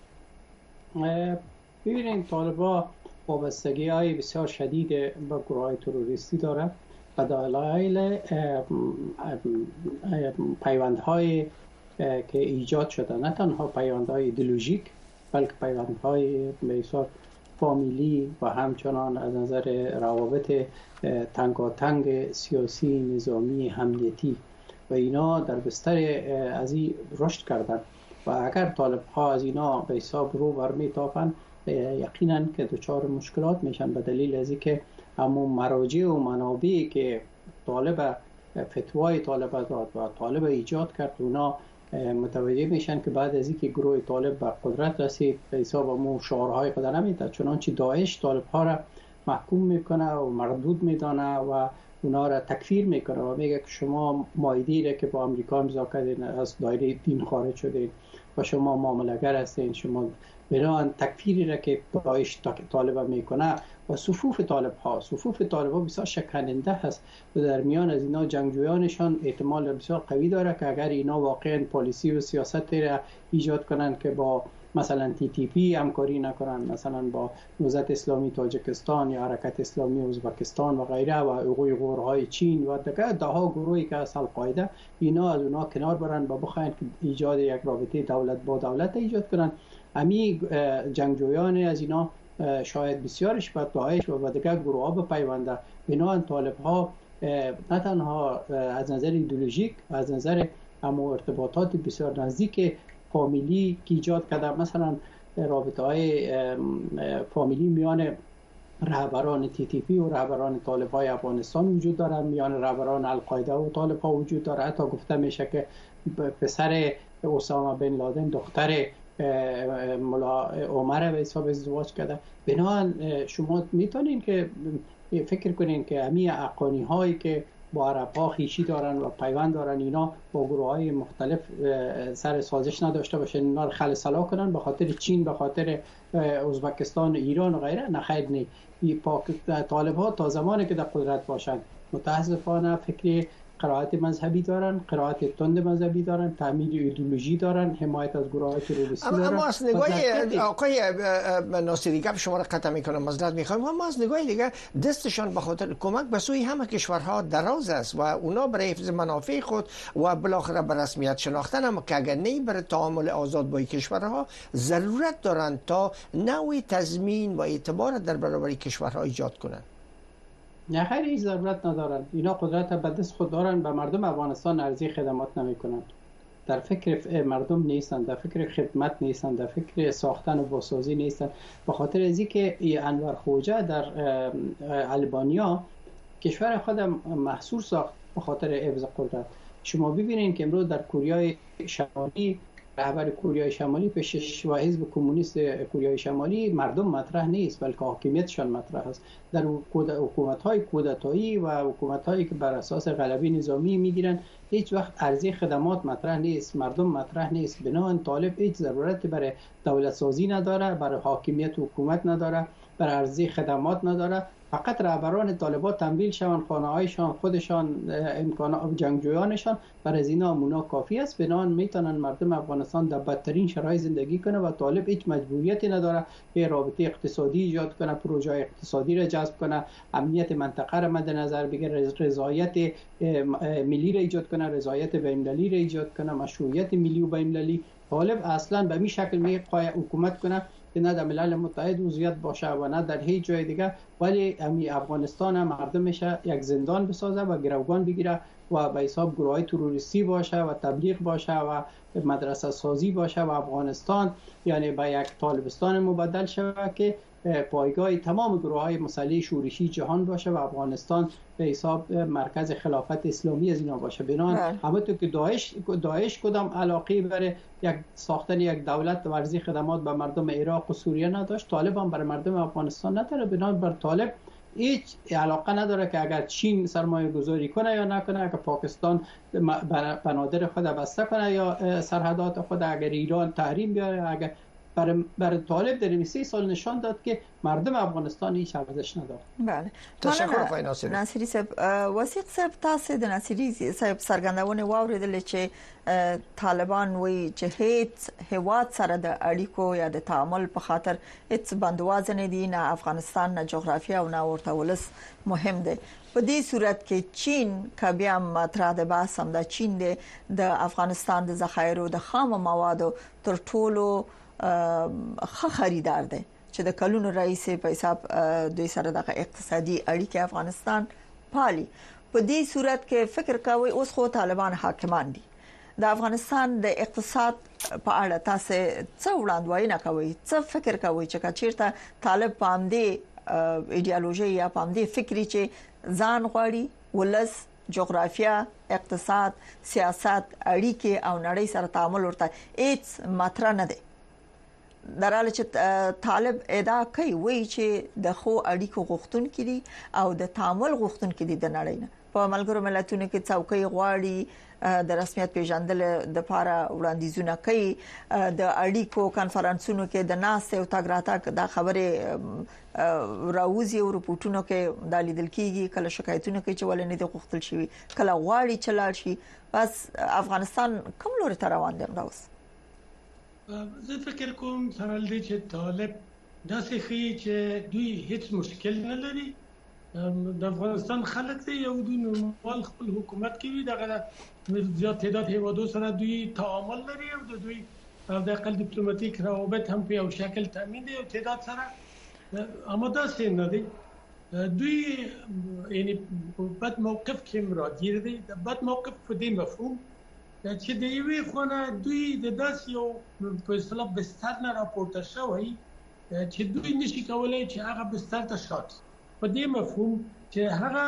ببینید طالبان وابستگی های بسیار شدید به گروه های تروریستی داره و دلایل پیوندهای که ایجاد شده نه تنها پیوندهای ایدئولوژیک بلکه پیوندهای بسیار فامیلی و همچنان از نظر روابط تنگاتنگ سیاسی، نظامی، امنیتی و اینا در بستر از این رشد کردن و اگر طالب ها از اینا به حساب رو برمیتافن یقینا که دچار مشکلات میشن به دلیل از اینکه همون مراجع و منابعی که طالب فتوای طالب داد و طالب ایجاد کرد اونا متوجه میشن که بعد از اینکه گروه طالب به قدرت رسید به حساب امو شعارهای خود نمیده، چنانچه داعش طالب ها را محکوم میکنه و مردود میدانه و اونا را تکفیر میکنه و میگه که شما مایدی را که با امریکا امضا کردین از دایره دین خارج شدین و شما معامله‌گر هستین، شما برای تکفیری را که داعش طالب میکنه و صفوف طالب ها صفوف طالب ها بسیار شکننده هست و در میان از اینا جنگجویانشان احتمال بسیار قوی داره که اگر اینا واقعا پالیسی و سیاست را ایجاد کنن که با مثلا تی تی پی همکاری نکنن، مثلا با نهضت اسلامی تاجیکستان یا حرکت اسلامی ازبکستان و غیره و گروه های چین و دیگه دهها گروهی که از القاعده اینا از اونا کنار برن و بخواین که ایجاد یک رابطه دولت با دولت ایجاد کنن، امی جنگجویان از اینا شاید بسیارش به داعش و دیگر گروه ها بپیونده. بنابراین طالب ها نه تنها از نظر ایدئولوژیک از نظر اما ارتباطات بسیار نزدیک فامیلی که ایجاد کرده، مثلا رابطه های فامیلی میان رهبران تی تی پی و رهبران طالب های افغانستان وجود داره، میان رهبران القاعده و طالب ها وجود داره. حتی گفته میشه که پسر اسامه بن لادن دختر ملا عمر به حساب ازدواج کرده. بنابراین شما میتونین که فکر کنین که همین اقانی هایی که با عرب ها خویشی دارن و پیوند دارن اینا با گروه های مختلف سر سازش نداشته باشن، اینا رو خل صلاح کنن به خاطر چین، به خاطر ازبکستان، ایران و غیره. نه خیر نی. طالب ها تا زمانی که در قدرت باشن متاسفانه فکر قرائت مذهبی دارن، قرائت تند مذهبی دارن، تعمیر ایدئولوژی دارن، حمایت از گروه های تروریستی دارن. اما از نگاه آقای ناصری گپ شما را قطع میکنم، معذرت میخوام، اما از نگاه دیگه دستشان به خاطر کمک به سوی همه کشورها دراز است و اونا برای حفظ منافع خود و بالاخره به رسمیت شناختن، اما که اگر نه برای تعامل آزاد با کشورها ضرورت دارن تا نوع تضمین و اعتبار در برابر کشورها ایجاد کنن. نه خیلی هیچ ضرورت ندارن. اینا قدرت به دست خود دارن، به مردم افغانستان ارزی خدمات نمی کنن، در فکر مردم نیستن، در فکر خدمت نیستن، در فکر ساختن و بازسازی نیستن. به خاطر از اینکه انور خوجه در البانیا کشور خودم محصور ساخت به خاطر حفظ قدرت. شما ببینید که امروز در کره شمالی رهبر کره شمالی پیشش و حزب کمونیست کره شمالی مردم مطرح نیست، بلکه حاکمیتشان مطرح است. در حکومت‌های کودتایی و حکومت‌هایی که بر اساس غلبه نظامی میگیرن هیچ وقت ارزی خدمات مطرح نیست، مردم مطرح نیست. بنابراین طالب هیچ ضرورت برای دولت سازی نداره، برای حاکمیت حکومت نداره، برای ارزی خدمات نداره. فقط رهبران طالبات تنبیل شوند، خانه‌هایشان خودشان امکانات جنگجویانشان برای از اینا مونا کافی است. بنابراین میتونن مردم افغانستان در بدترین شرایط زندگی کنه و طالب هیچ مجبوریتی نداره که رابطه اقتصادی ایجاد کنه، پروژه اقتصادی را جذب کنه، امنیت منطقه را مد نظر بگیره، رضایت ملی را ایجاد کنه، رضایت بین‌المللی را ایجاد کنه، مشروعیت ملی و بین‌المللی. طالب اصلا به این شکل میخواد حکومت کنه که نه در ملل متحد عضویت باشه و نه در هیچ جای دیگه، ولی امی افغانستان هم مردمش یک زندان بسازه و گروگان بگیره و به حساب گروهای تروریستی باشه و تبلیغ باشه و مدرسه سازی باشه و افغانستان یعنی به یک طالبستان مبدل شود که پایگاه تمام گروه‌های مسلح شورشی جهان باشه و افغانستان به حساب مرکز خلافت اسلامی از اینا باشه. بنابراین همونطور که داعش داعش کدام علاقه برای یک ساختن یک دولت ورزی خدمات به مردم عراق و سوریه نداشت، طالب هم برای مردم افغانستان نداره. بنابراین بر طالب هیچ علاقه نداره که اگر چین سرمایه گذاری کنه یا نکنه، اگر پاکستان بنادر خود بسته کنه یا سرحدات خود، اگر ایران تحریم بیاره، اگر برای برای طالب در این سه سال نشان داد که مردم افغانستان هیچ ارزش نداره. بله. تشکر آقای ناصری. ناصری صاحب، وثیق صاحب تاسو د ناصری صاحب څرګندونه واوریدل چې طالبان وایي چې هیڅ هیواد سره د اړیکو یا د تعامل په خاطر هیڅ بندواز نه دي، نه افغانستان، نه جغرافیه او نه ورته ولس مهم دي. په دې صورت کې چین کبیا مطرح د بحث هم د چین د افغانستان د ذخایرو د خام موادو تر ټولو ښه خریدار دی چې د کلونو رئیس په حساب دوی سره د اقتصادي اړیکې افغانستان پالي. په دې صورت کې فکر کوي اوس خو طالبان حاکمان دي، د افغانستان د اقتصاد په اړه تاسو څه وړاندوینه کوي؟ څه فکر کوي چې کچیرته طالب پام دی ایدئولوژي یا پام دی فکری چې ځان غواړي ولس، جغرافیه، اقتصاد، سیاست، اړیکې او نړۍ سره تعامل ورته هیڅ مطرح نه دی. دراله چې طالب ادعا کوي وایي چې د خو اړیکو غوښتونکي دي او د تعامل غوښتونکي دي د نړۍ نه. په ملګرو ملتونو کې څوکۍ غواړي، د رسمیت پیژندل د لپاره وړاندیزونه کوي، د اړیکو کانفرنسونو کې د ناس او تګ راتګ د خبره راوځي او رپورټونو کې د لیدل کېږي، کله شکایتونه کوي چې ولې نه دي غوښتل شوی، کله غواړي چې لاړ شي. بس افغانستان کوم لوري ته روان دی اوس؟ زه فکر کوم سره لدی چې طالب داسې خي چې دوی هیڅ مشکل نه لري. د افغانستان خلک دی یو دوی نورمال خپل حکومت کوي، دغه زیات تعداد هیوادو سره دوی تعامل لري او د دوی د اقل دیپلوماټیک روابط هم په یو شکل تامین دي او تعداد سره آماده سي نه دي. دوی یعنی بد موقف کې مراجعه دي. د بد موقف په دې مفهوم چې د یوې خونه دوی د داس یو په اصطلاح بستر نه راپورته شوی چې دوی نشي کولای چې هغه بستر ته شات. په دې مفهوم چې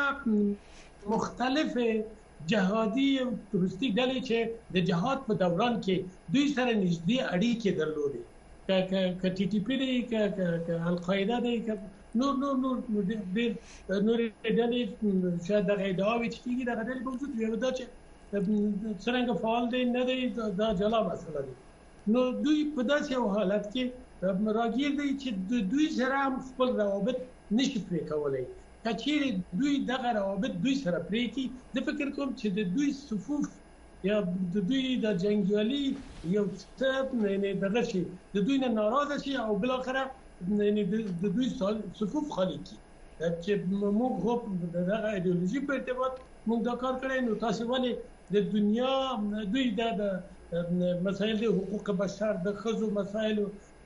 هغه مختلف جهادي او تروریستي ډلې چې د جهاد په دوران کې دوی سره نږدې اړیکې درلودې، ک ک ټي ټي پی دی، ک ک القاعده دی، ک نور نور نور ډېر نور ډلې چې د ادعاوې چې کیږي د غډل موجود وي دا چې څنګه فعال دي نه دي دا جلا مسله دي. نو دوی په داسې یو حالت کې راګیر دي چې دوی سره خپل روابط نشي پرې کولای. کچېرې دوی دغه روابط دوی سره پرې کی، د فکر کوم چې د دوی صفوف یا د دوی د جنگیالي یو څه نه دغه شي د دوی نه ناراضه شي او بل اخره د دوی صفوف خالی کی چې موږ خو دغه ایدئولوژي په ارتباط موږ دا کار کړی. نو تاسو ولې د دنیا دوی د مسایل د حقوق بشر، د ښځو مسایل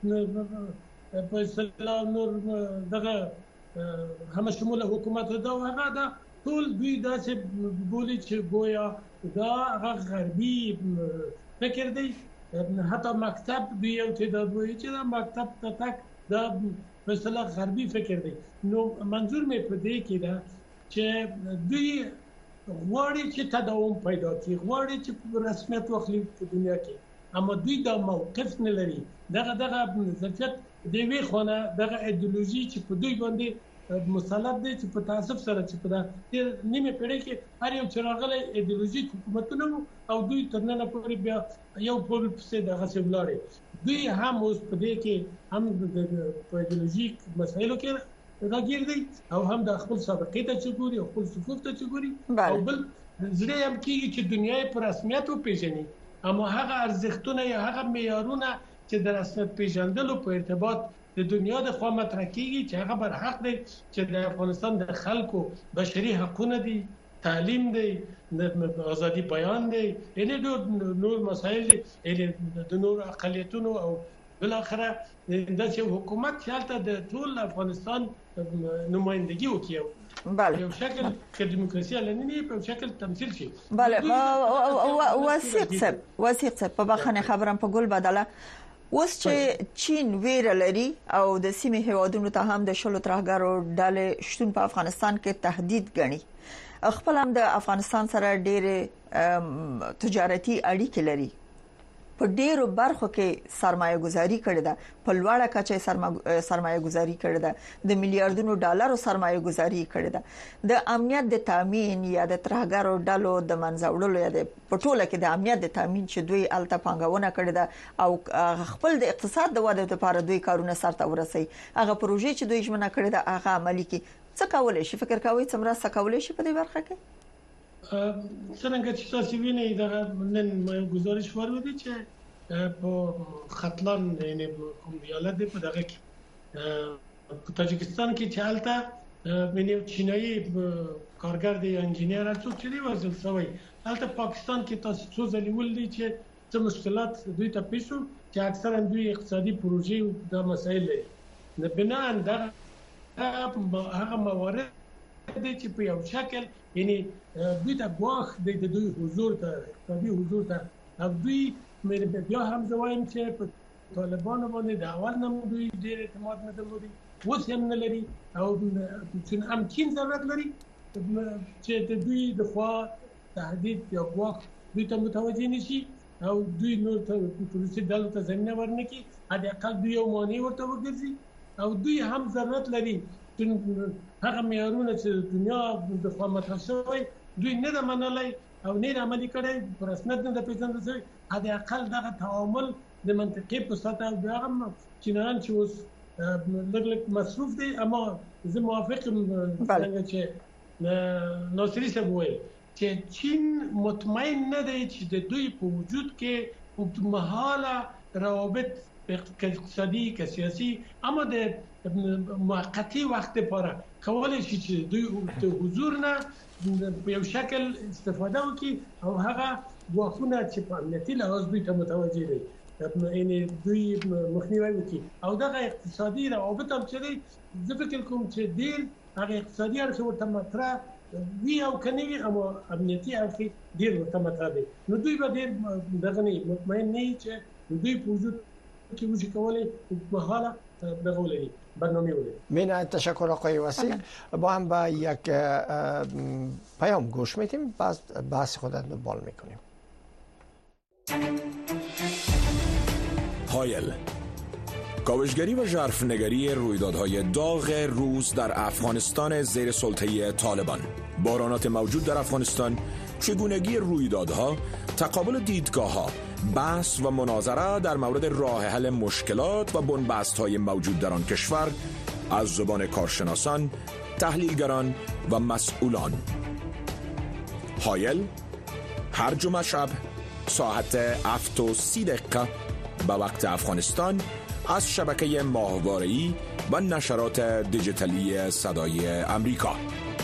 په اصطلاح نور دغه هم شموله حکومت دا هغه دا ټول دوی داسې بولی چې گویا دا غربي فکر دی. حتی مکتب دوی یو تعداد وایي چې دا مکتب ته تک دا په اصطلاح غربي فکر دی. نو منظور مې په دې کې دا چې دوی غواړي چې تداوم پیدا کړي، غواړي چې رسمیت واخلي په دنیا کې، اما دوی دا موقف نه لري دغه دغه ظرفیت د وی خونه دغه ایدئولوژي چې په دوی باندې مسلط دي چې په تاسف سره چې په نیمه پیړۍ کې هر یو چراغله ایدئولوژي حکومتونه او دوی ترنه پورې بیا یو په څه دغه سیولاري دوی هم اوس په دې کې هم د ایدئولوژیک مسایلو کې راګیر دي او هم د خپل سابقې ته چګوري او خپل صفوف ته چګوري او بل زړه هم کیږي چې دنیا په رسمیت او پیژني اما هغه ارزښتونه یا هغه معیارونه چې د رسمیت پیژندلو په ارتباط د دنیا د خوا مطرح کیږي چې هغه بر حق دي چې د افغانستان د خلکو بشري حقوقونه دي تعلیم دی د ازادي بیان دی یعنی نور مسایل دي د نور اقلیتونو او بل اخره د حکومت چې د ټول افغانستان نمائندگی وکړي بله یو شکل چې دیموکراسي لنی په شکل تمثيل شي بله وثیق صاحب وثیق صاحب په بخنه خبرم په ګل بدله اوس چې چین ویره لري او د سیمې هیوادونو ته هم د شلو ترهګرو ډلې شتون په افغانستان کې تهدید ګڼي خپل هم د افغانستان سره ډېر تجارتي اړیکې لري په ډیرو برخو کې سرمایه گذاري کړې ده په لوړه کچه سرمایه گذاري کړې ده د میلیارډونو ډالرو سرمایه گذاري کړې ده د امنیت د تامین یا د ترهګرو ډلو د منځوړلو یا د پټوله کې د امنیت د تامین چې دوی الته پنګونه کړې ده او خپل د اقتصاد د وده لپاره دوی کارونه سرته ورسي هغه پروژې چې دوی ژمنه کړې ده هغه عملي کی څه کولای شي فکر کوي چې مرسته کولای شي په دې برخه کې څنګه چې تاسو وینئ دا نن مې گزارش ورودی چې په خطلان یعنی کوم ایالت په دغه کې په تاجکستان کې چې حالت منی چینایي کارګر دی انجینیر څوک چې دی وزل سوی حالت پاکستان کې تاسو څو ځلې ولدي چې څه مشکلات دوی ته پیښ شو چې اکثرا دوی اقتصادي پروژې او د مسایل لري نه بنا دا هغه موارد دي چې په یو شکل یعنی دوی ته غواخ د دوی حضور ته اقتصادي حضور ته دوی مې بیا هم زوایم چې په طالبانو باندې د اول نوم دوی ډېر اعتماد نه درلودي اوس هم نه لري او چې امکان ضرورت لري چې د دوی د خوا تهدید یا غواخ دوی ته متوجه نشي او دوی نور ته پولیسي ډلو ته زمينه ورنکي اته اقل دوی یو معنی ورته وګرځي او دوی هم ضرورت لري هغه معیارونه چې دنیا د خوا مطرح شوی دوی نه د منلای او نه عملي کړي پر رسمیت نه د پیژندل شوی اته اقل دغه تعامل د منطقي په سطح او دغه چینان چې اوس لږ لږ مصروف دي اما زه موافق یم څنګه چې ناصری صاحب وایي چې چین مطمئن نه دی چې د دوی په وجود کې په محاله روابط اقتصادي که سیاسي اما د موقتی وخت لپاره کولای شي چې دوی د حضور نه په یو شکل استفاده وکړي او هغه واخونه چې په امنیتي لحاظ دوی ته متوجه دي یعنی دوی مخنیوي وکړي او دغه اقتصادي روابط هم چې زه فکر کوم چې ډیر هغه اقتصادي اړخ ورته مطرح وی او کني اما امنیتي اړخ ډیر ورته مطرح دي نو دوی به ډیر دغه نه مطمئن نه چې دوی په وجود که وجه کولای په حاله بغولری برنامه ولید من تشکر آقای وثیق با هم با یک پیام گوش میدیم بعد بحث خود رو دنبال میکنیم. هایل کاوشگری و ژرفنگری رویدادهای داغ روز در افغانستان زیر سلطه طالبان بارانات موجود در افغانستان چگونگی رویدادها تقابل دیدگاه‌ها بحث و مناظره در مورد راه حل مشکلات و بنبست‌های موجود در آن کشور از زبان کارشناسان، تحلیلگران و مسئولان. هایل هر جمعه شب ساعت هفت و سی دقیقه به وقت افغانستان از شبکه ماهواره‌ای و نشرات دیجیتالی صدای امریکا.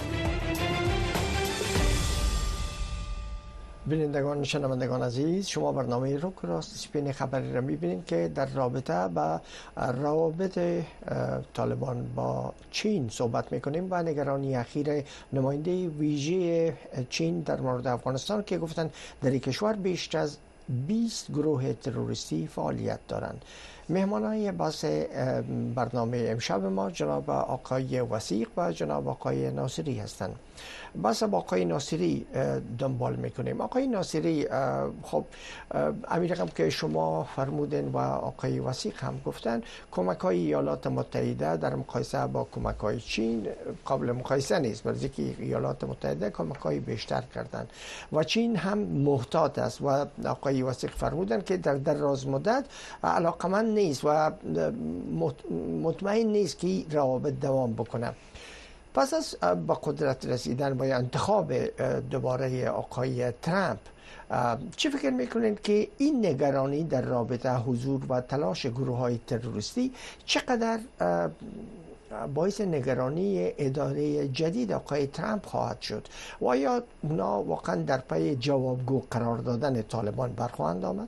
بینندگان شنوندگان عزیز، شما برنامه رو راست سپین خبری را میبینید که در رابطه با روابط طالبان با چین صحبت میکنیم و نگرانی اخیر نماینده ویژه چین در مورد افغانستان که گفتن در این کشور بیش از بیست گروه تروریستی فعالیت دارند. مهمانای بحث برنامه امشب ما جناب آقای وثیق و جناب آقای ناصری هستند. بحث با آقای ناصری دنبال میکنیم. آقای ناصری، خب امیر رقم که شما فرمودن و آقای وثیق هم گفتن، کمک های ایالات متحده در مقایسه با کمک های چین قابل مقایسه نیست، برای که ایالات متحده کمک های بیشتر کردن و چین هم محتاط است و آقای وثیق فرمودن که در دراز مدت علاقمند نیست و مطمئن نیست که روابط دوام بکنه. پس از با قدرت رسیدن با انتخاب دوباره آقای ترامپ، چی فکر میکنین که این نگرانی در رابطه حضور و تلاش گروه های تروریستی چقدر باعث نگرانی اداره جدید آقای ترامپ خواهد شد و آیا اونا واقعا در پی جوابگو قرار دادن طالبان برخواهند آمد؟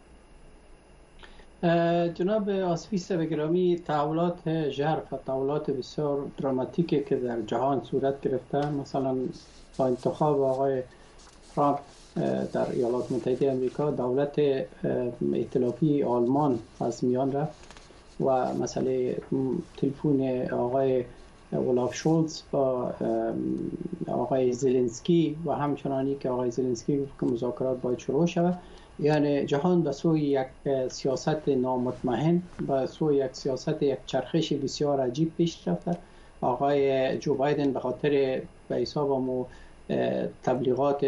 جناب آسفیس گرامی، تحولات ژرف و تحولات بسیار دراماتیکی که در جهان صورت گرفته، مثلا با انتخاب آقای ترامپ در ایالات متحده آمریکا، دولت ائتلافی آلمان از میان رفت و مسئله تلفن آقای اولاف شولز با آقای زلنسکی و همچنانی که آقای زلنسکی گفت که مذاکرات باید شروع شود. یعنی جهان به سوی یک سیاست نامطمئن، به سوی یک سیاست یک چرخش بسیار عجیب پیش رفته. آقای جو بایدن به خاطر به حساب مو تبلیغات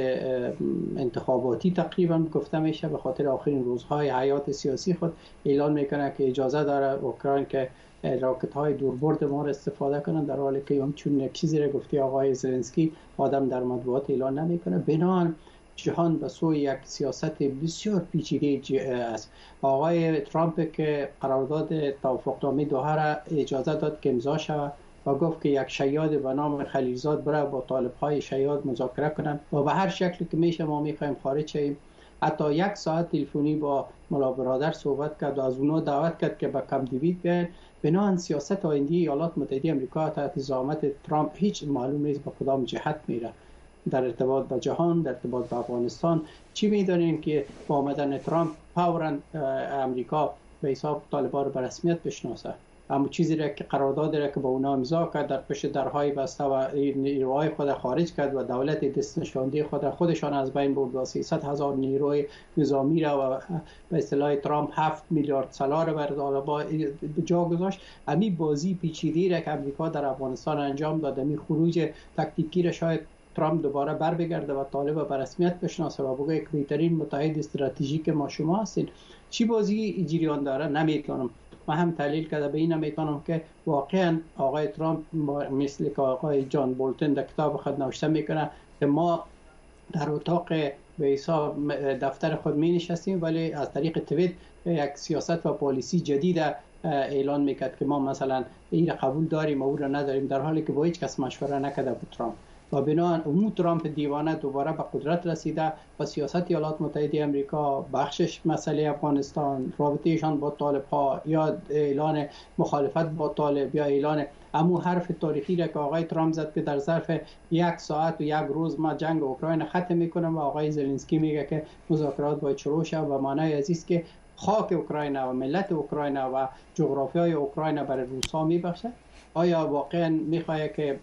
انتخاباتی تقریبا گفته میشه، به خاطر آخرین روزهای حیات سیاسی خود اعلان میکنه که اجازه داره اوکراین که راکت های دوربرد ما را استفاده کنند، در حالی که اون چون چیزی را گفتی آقای زلنسکی آدم در مطبوعات اعلان نمیکنه. بنابراین جهان به سوی یک سیاست بسیار پیچیده است. آقای ترامپ که قرارداد توافقنامه دوحه را اجازه داد که امضا شود و گفت که یک شیاد به نام خلیلزاد بره با طالب‌های شیاد مذاکره کنند و به هر شکلی که میشه ما میخوایم خارج شیم. حتی یک ساعت تلفنی با ملا برادر صحبت کرد و از اونا دعوت کرد که به کمپ دیوید بیاین. بنابراین سیاست آینده ایالات متحده آمریکا تحت زعامت ترامپ هیچ معلوم نیست به کدام جهت میره. در ارتباط با جهان، در ارتباط با افغانستان، چی میدانیم که با آمدن ترامپ فوراً امریکا به حساب طالبان رو به رسمیت بشناسه. اما چیزی را که قرارداد را که با اونا امضا کرد در پشت درهای بسته و نیروهای خود خارج کرد و دولت دست نشانده خود خودشان از بین برد و سیصد هزار نیروی نظامی را و به اصطلاح ترامپ هفت میلیارد سالار بر طالبان جا گذاشت. امی بازی پیچیده را که امریکا در افغانستان انجام داد، امی خروج تاکتیکی را شاید ترامپ دوباره بر بگرده و طالب به رسمیت بشناسه و بگه که بهترین متحد استراتژیک ما شما هستین. چی بازی جریان داره نمیتونم ما هم تحلیل کرده، به این نمیتونم که واقعا آقای ترامپ مثل که آقای جان بولتن در کتاب خود نوشته میکنه که ما در اتاق به حساب دفتر خود می نشستیم ولی از طریق توییت یک سیاست و پالیسی جدید اعلان میکرد که ما مثلا این قبول داریم و او را نداریم، در حالی که با هیچ کس مشوره نکرده بود ترامپ. و بنابراین اون ترامپ دیوانه دوباره به قدرت رسیده و سیاست ایالات متحده آمریکا، بخشش مسئله افغانستان، رابطهشان با طالب ها یا اعلان مخالفت با طالب یا اعلان امو حرف تاریخی را که آقای ترامپ زد که در ظرف یک ساعت و یک روز ما جنگ اوکراین ختم میکنم و آقای زلنسکی میگه که مذاکرات باید شروع شود و معنای عزیز که خاک اوکراین و ملت اوکراین و جغرافیای اوکراین برای روس‌ها میبخشه. آیا واقعا میخواد که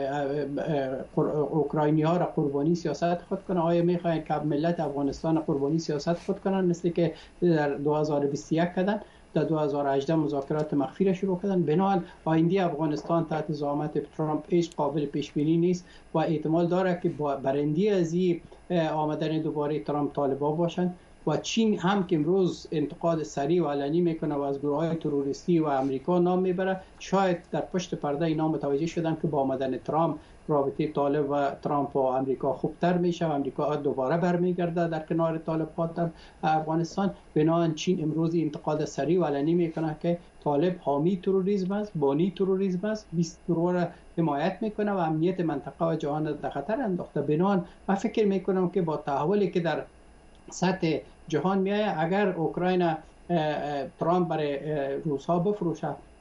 اوکراینی ها را قربانی سیاست خود کنه؟ آیا میخواد که ملت افغانستان قربانی سیاست خود کنن مثل که در دو هزار و بیست و یک کردن، در دو هزار و هجده مذاکرات مخفی را شروع کردن؟ بنابراین آینده افغانستان تحت زعامت ترامپ هیچ قابل پیش بینی نیست و احتمال داره که برنده از این آمدن دوباره ترامپ طالبان باشند. و چین هم که امروز انتقاد سریع و علنی میکنه و از گروه‌های تروریستی و امریکا نام میبره، شاید در پشت پرده اینا متوجه شدن که با آمدن ترامپ رابطه طالب و ترامپ و امریکا خوبتر میشه و امریکا دوباره برمیگرده در کنار طالب ها در افغانستان. بنابراین چین امروز انتقاد سریع و علنی میکنه که طالب حامی تروریسم است، بانی تروریسم است، بیست گروه را حمایت میکنه و امنیت منطقه و جهان در خطر انداخته. بنابراین من فکر میکنم که با تحولی که در سطح جهان میایه، اگر اوکراین ترامپ برای روس‌ها بفروشه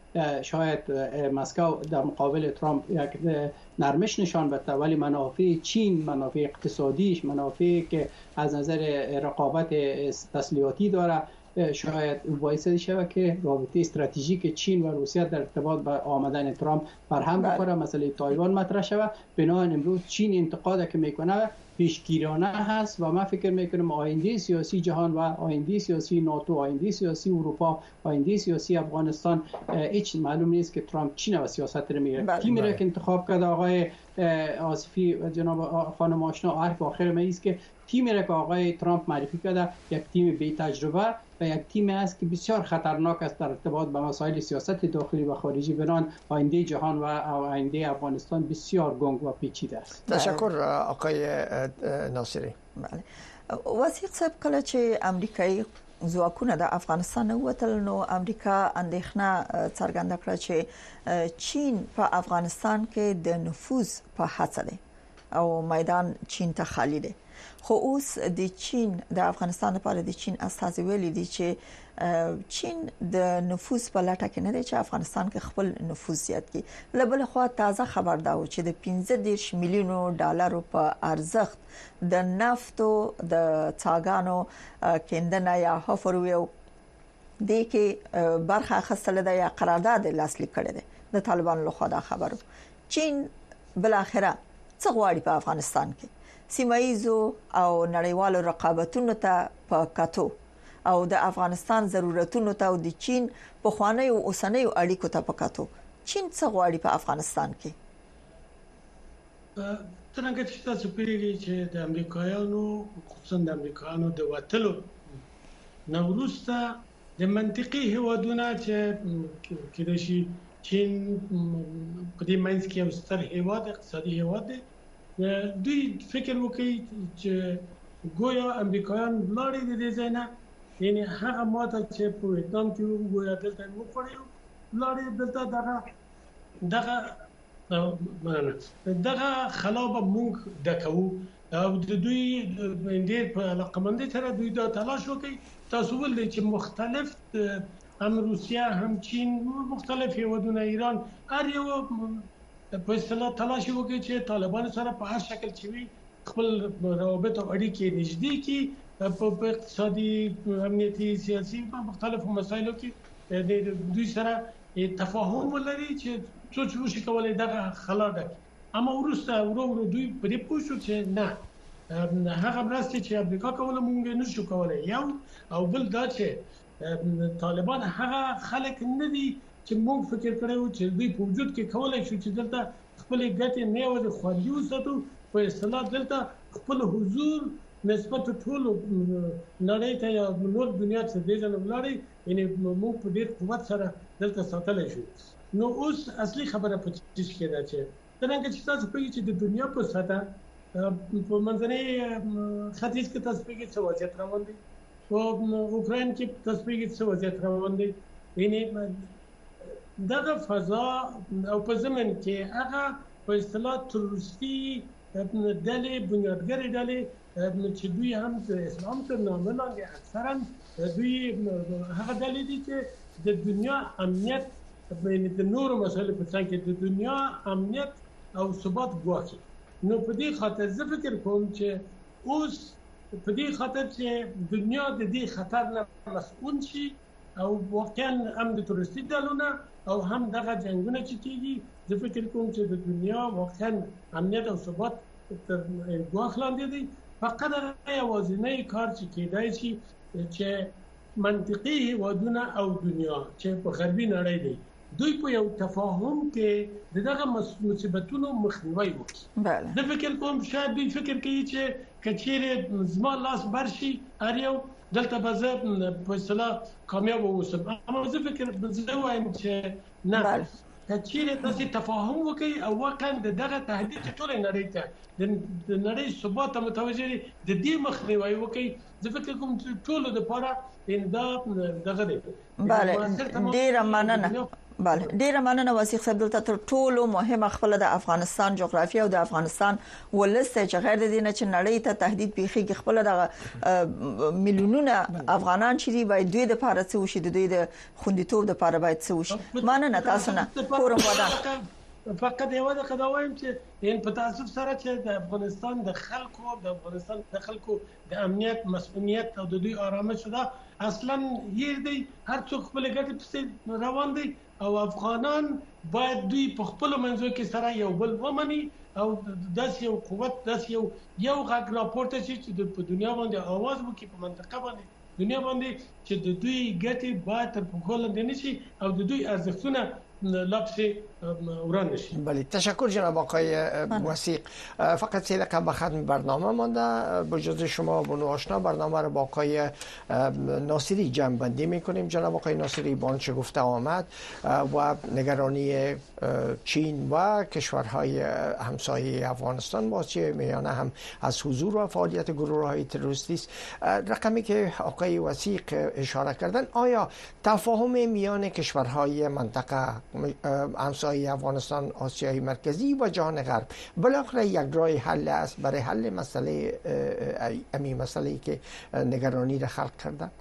شاید مسکو در مقابل ترامپ یک نرمش نشان بده، ولی منافع چین، منافع اقتصادیش، منافع که از نظر رقابت تسلیحاتی داره، شاید باعث شود که رابطه استراتژیک چین و روسیه در ارتباط با آمدن ترامپ بر هم بخوره. مسئله تایوان مطرح شود. بنابراین امروز چین انتقادی که میکنه پیشگیرانه هست و من فکر میکنم آینده سیاسی جهان و آینده سیاسی ناتو، آینده سیاسی اروپا، آینده سیاسی افغانستان هیچ معلوم نیست که ترامپ چین و سیاست رو میگیره. کی میره که انتخاب کرده آقای آصفی و جناب خانم آشنا حرف آخر ما است که تیمی را که آقای ترامپ معرفی کرده یک تیم بی تجربه و یک تیمی است که بسیار خطرناک است در ارتباط با مسائل سیاست داخلی و خارجی. بنان آینده جهان و آینده افغانستان بسیار گنگ و پیچیده است. تشکر آقای ناصری. بله. وثیق صاحب، کله چې امریکایي ځواکونه د افغانستان ووتل نو امریکا اندېښنه څرګنده کړه چې چین په افغانستان کې د نفوذ په هڅه دی او میدان چین ته خالی دی. خو اوس د چین د افغانستان لپاره د چین استازي ویلي دي چې چین د نفوذ په لټه کې نه دی چې افغانستان کې خپل نفوذ زیات کړي. لبل خو تازه خبر دا و چې د پنځه دېرش میلیونو ډالرو په ارزښت د نفتو د څاګانو کیندنه یا حفروي د کې برخه اخیستل ده یا قرارداد لاسلیک کړي ده د طالبانو لخوا. دا خبرو چین بل اخره څه غواړي په افغانستان کې؟ سیمایزو او نړیوالو رقابتونو ته په کاتو او د افغانستان ضرورتونو ته او د چین په خواني او اوسنۍ اړیکو ته په کاتو چین څه غواړي په افغانستان کې؟ څنګه چې تاسو پیری چې د امریکایانو خصوصا د امریکایانو د وټلو نوروسته د منطقي هوادونه چې کېدای شي چین په دې منځ کې یو ستر هواد اقتصادي هواد دی، دوی فکر وکړي چې گویا امریکایان لارې د دې ځای نه، یعنی هغه ماته چې په ویتنام کې وو گویا دلته مو کړیو لارې دلته دغه دغه دغه خلابه مونږ دکو او د دوی ډېر په علاقمندۍ سره دوی دا تلاش وکړي. تاسو ولې چې مختلف هم روسیه هم چین مختلف هیوادونه ایران هر یو په اصطلاح تلاش وکړي چې طالبان سره په هر شکل چې وي خپل روابط او اړیکې نږدې کړي په اقتصادي، امنیتي، سیاسي په مختلفو مسایلو کې د دوی سره تفاهم ولري چې څه وشي کولای دغه خلا ده. اما ورسته ورو ورو دوی په دې پوه شو چې نه هغه مرستې چې امریکا کوله مونږ نه شو کولای. یو او بل دا چې طالبان هغه خلک نه دي چې موږ فکر کړو چې دوی په وجود کې کولای شي چې دلته خپل ګټې نه و خوندي وساتو. په اصطلاح دلته خپل حضور نسبت ټول نړۍ ته یا نور دنیا ته د ځان ولاري، یعنی موږ په ډېر قوت سره دلته ساتل شو. نو اوس اصلي خبره په چیز کې ده چې څنګه چې تاسو په چې د دنیا په ساته په منځنۍ ختیځ کې تاسو په کې څه وضعیت روان دي، او اوکراین کې تاسو په کې څه وضعیت روان دي، یعنی دغه فضا او په زمن کې هغه په اصطلاح تروریستي ډلې بنیادګرې ډلې چې دوی هم د اسلام تر نامه لاندې اکثرا دوی هغه ډلې دي چې د دنیا امنیت د نورو مسایلو په څنګ کې د دنیا امنیت او ثبات ګواکي. نو په دې خاطر زه فکر کوم چې اوس په دې خاطر چې دنیا د دې خطر نه مسؤل شي او واقعا هم د تروریستي ډلونه او هم دغه جنگونه چې کیږي، زه فکر کوم چې د دنیا واقعا امنیت او ثبات تر ګواښ لاندې دي. فقط هغه یوازینی کار چې کېدای شي چې منطقي هیوادونه او دنیا چې په غربي نړۍ دی دوی په یو تفاهم کې دغه مصیبتونو مخنیوي وکړي. بله زه فکر کوم شاید دوی فکر کوي چې کچېره زما لاس برشي هر یو دلته به زه په اصطلاح کامیاب اوسم. اما زه فکر زه وایم چې نه، کچېره تاسو تفاهم وکړي او واقعا دغه تهدید ټول نړۍ ته د نړۍ ثبات متوجه د دې مخنیوي وکړي. زه فکر کوم چې ټول د لپاره انده دغه دی. بله ډیر مننه بله ډیره مننه وثیق صاحب دلته تر ټولو مهمه خپل د افغانستان جغرافیه او د افغانستان ولسته چې غیر د دینه چې نړۍ ته تهدید پیخي خپل د میلیونونه افغانان چې دی باید دوی د لپاره څه وشي د دوی د خوندیتوب د لپاره باید څه وشي مننه تاسو نه کورم ودان فقط یو د قداوایم چې ان په تاسو سره چې د افغانستان د خلکو د افغانستان د خلکو د امنیت مسؤلیت او د دوی آرامش ده اصلا یې دی هر څوک خپل ګټه په روان دي او افغانان باید دوی په خپل منځو کې سره یو بل ومني او داس یو قوت داس یو یو غږ راپورته شي چې په دنیا باندې आवाज وکړي په منطقه باندې دنیا باندې چې د دوی ګټه باید تر پښو لاندې نشي او د دوی ارزښتونه لبسی وران نشی. بله تشکر جناب آقای وثیق. فقط سه دقیقه به ختم برنامه مانده. با اجازه شما بنو آشنا برنامه رو با آقای ناصری جمع بندی میکنیم. جناب آقای ناصری با آنچه گفته آمد و نگرانی چین و کشورهای همسایه افغانستان واسه میانه هم از حضور و فعالیت گروه‌های تروریستی است. رقمی که آقای وثیق اشاره کردن آیا تفاهم میان کشورهای منطقه همسایه افغانستان آسیای مرکزی و جهان غرب بالاخره یک راه حل است برای حل مسئله امی مسئله‌ای که نگرانی را خلق کرده؟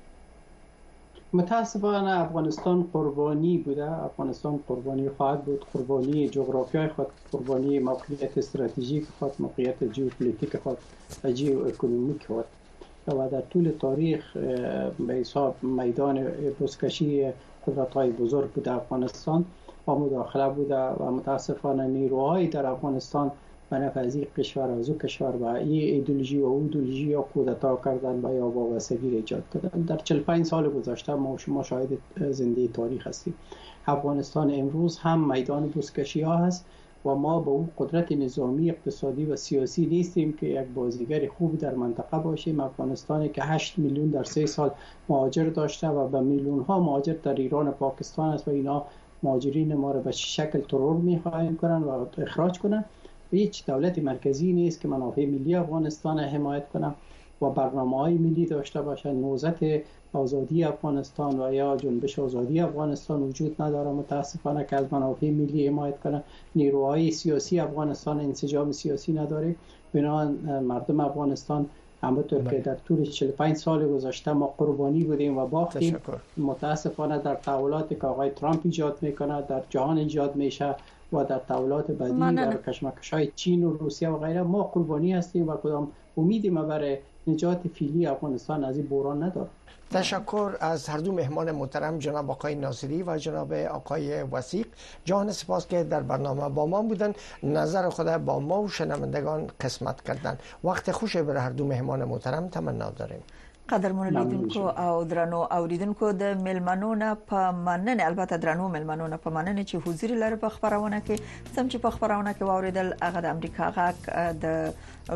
متاسفانه افغانستان قربانی بوده، افغانستان قربانی خواهد بود، قربانی جغرافیای خود، قربانی موقعیت استراتژیک خود، موقعیت ژئوپلیتیک خود و ژئواکونومیک خود و در طول تاریخ به حساب میدان بزکشی قدرت‌های بزرگ بوده افغانستان و مداخله بوده و متاسفانه نیروهای در افغانستان به نفع از این کشور از اون کشور و این ایدئولوژی و ایدئولوژی یا کودتا کردن و یا وابستگی ایجاد کردن. در چهل و پنج سال گذشته ما شما شاهد زنده تاریخ هستیم. افغانستان امروز هم میدان بزکشی ها هست و ما با اون قدرت نظامی اقتصادی و سیاسی نیستیم که یک بازیگر خوب در منطقه باشیم. افغانستانی که هشت میلیون در سه سال مهاجر داشته و به میلیون ها مهاجر در ایران و پاکستان است و اینا مهاجرین ما را به شکل ترور می‌خواهند کنن و اخراج کنن. هیچ دولت مرکزی نیست که منافع ملی افغانستان حمایت کنه و برنامه‌های ملی داشته باشه. نهضت آزادی افغانستان و یا جنبش آزادی افغانستان وجود نداره متاسفانه که از منافع ملی حمایت کنه. نیروهای سیاسی افغانستان انسجام سیاسی نداره. بنابراین مردم افغانستان همونطور که در طول چهل و پنج سال گذشته ما قربانی بودیم و باختیم. متاسفانه در تحولات که آقای ترامپ ایجاد میکنه در جهان ایجاد میشه و در تحولات بعدی در کشمکش‌های چین و روسیه و غیره ما قربانی هستیم و کدام امیدی ما برای نجات فعلی افغانستان از این بحران نداره. تشکر از هر دو مهمان محترم جناب آقای ناصری و جناب آقای وثیق. جان سپاس که در برنامه با ما بودن، نظر خود با ما و شنوندگان قسمت کردن. وقت خوشی برای هر دو مهمان محترم تمنا داریم. قدرمن لیدونکو او درنو اوریدونکو د ملمنو نه په مننه، البته درنو ملمنو نه په مننه چې حضور لري په خبرونه کې سم چې په خبرونه کې واوریدل هغه د امریکا غاک د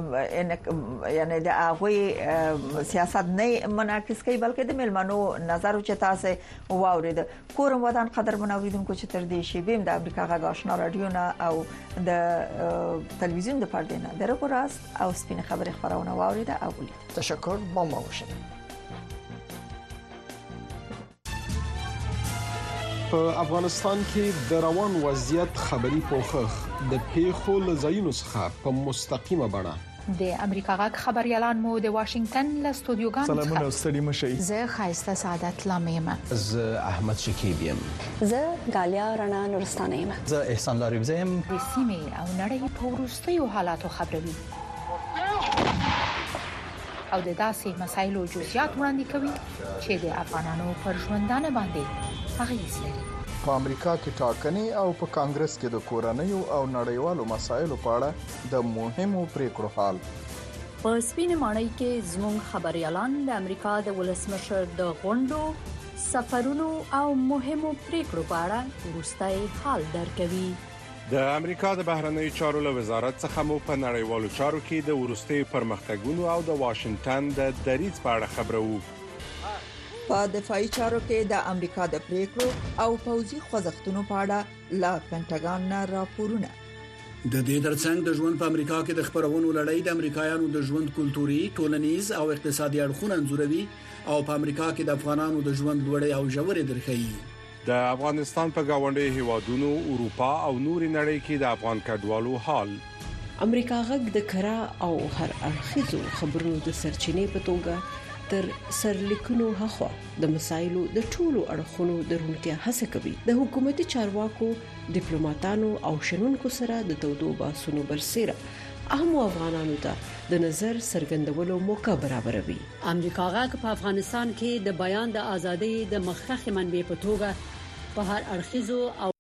یعنی د هغه سیاست نه منعکس کوي بلکې د ملمنو نظر چې تاسو واورید. کورم ودان قدرمن اوریدونکو چې تر دې شی بیم د امریکا غاک آشنا رادیو نه او د تلویزیون د پردې نه درکو راست او سپین خبری خبرونه واورید او ولید. تشکر. با ما باشید. په افغانستان کې د روان وضعیت خبري پوښښ د پیښو لزاینو څخه په مستقیمه بڼه د امریکا غاک خبريالان مو د واشنگټن له استودیوګانو څخه سلامونه ستړي مشي. زه خایسته سعادت لامیم. زه احمد شکیب یم. زه غالیا رڼا نورستانه یم. زه احسان لاریب یم. د سیمې او نړۍ په وروستیو حالاتو خبروي او د داسې مسایلو جزئیات وړاندې کوي چې د افغانانو پر ژوندانه باندې اغیز لري. په امریکا کې ټاکنې او په کانګرس کې د کورنیو او نړیوالو مسایلو په اړه د مهمو پریکړو حال. په سپین ماڼۍ کې زموږ خبريالان د امریکا د ولسمشر د غونډو، سفرونو او مهمو پریکړو په اړه وروستي حال درکوي. د امریکا د بهرنیو چارو له وزارت څخه مو په نړیوالو چارو کې د ورستي پرمختګونو او د واشنگټن د دریځ په اړه خبرو. په دفاعي چارو کې د امریکا د پریکړو او پوځي خوځښتونو په اړه لا پینټاګان نه راپورونه. د دې ترڅنګ د ژوند په امریکا کې د خبرونو لړۍ د امریکایانو د ژوند کلتوري، ټولنیز او اقتصادي اړخونه انځوروي او په امریکا کې د افغانانو د ژوند لوړې او ژورې درخې. د افغانستان په گاونډي هیوادونو اروپا او نوري نړۍ کې د افغان کډوالو حال. امریکا غږ د کرا او هر اړخیزو خبرونو د سرچینې په توګه تر سرلیکونو هخوا د مسایلو د ټولو اړخونو درونتیا هڅه کوي. د حکومتي چارواکو، ډیپلوماټانو او شنونکو سره د تودو بحثونو برسېره اهم افغانانو ته د نظر څرګندولو موقع برابروي. امریکا غږ په افغانستان کې د بیان د ازادۍ د مخکخ منبع په توګه په هر اړخیزو او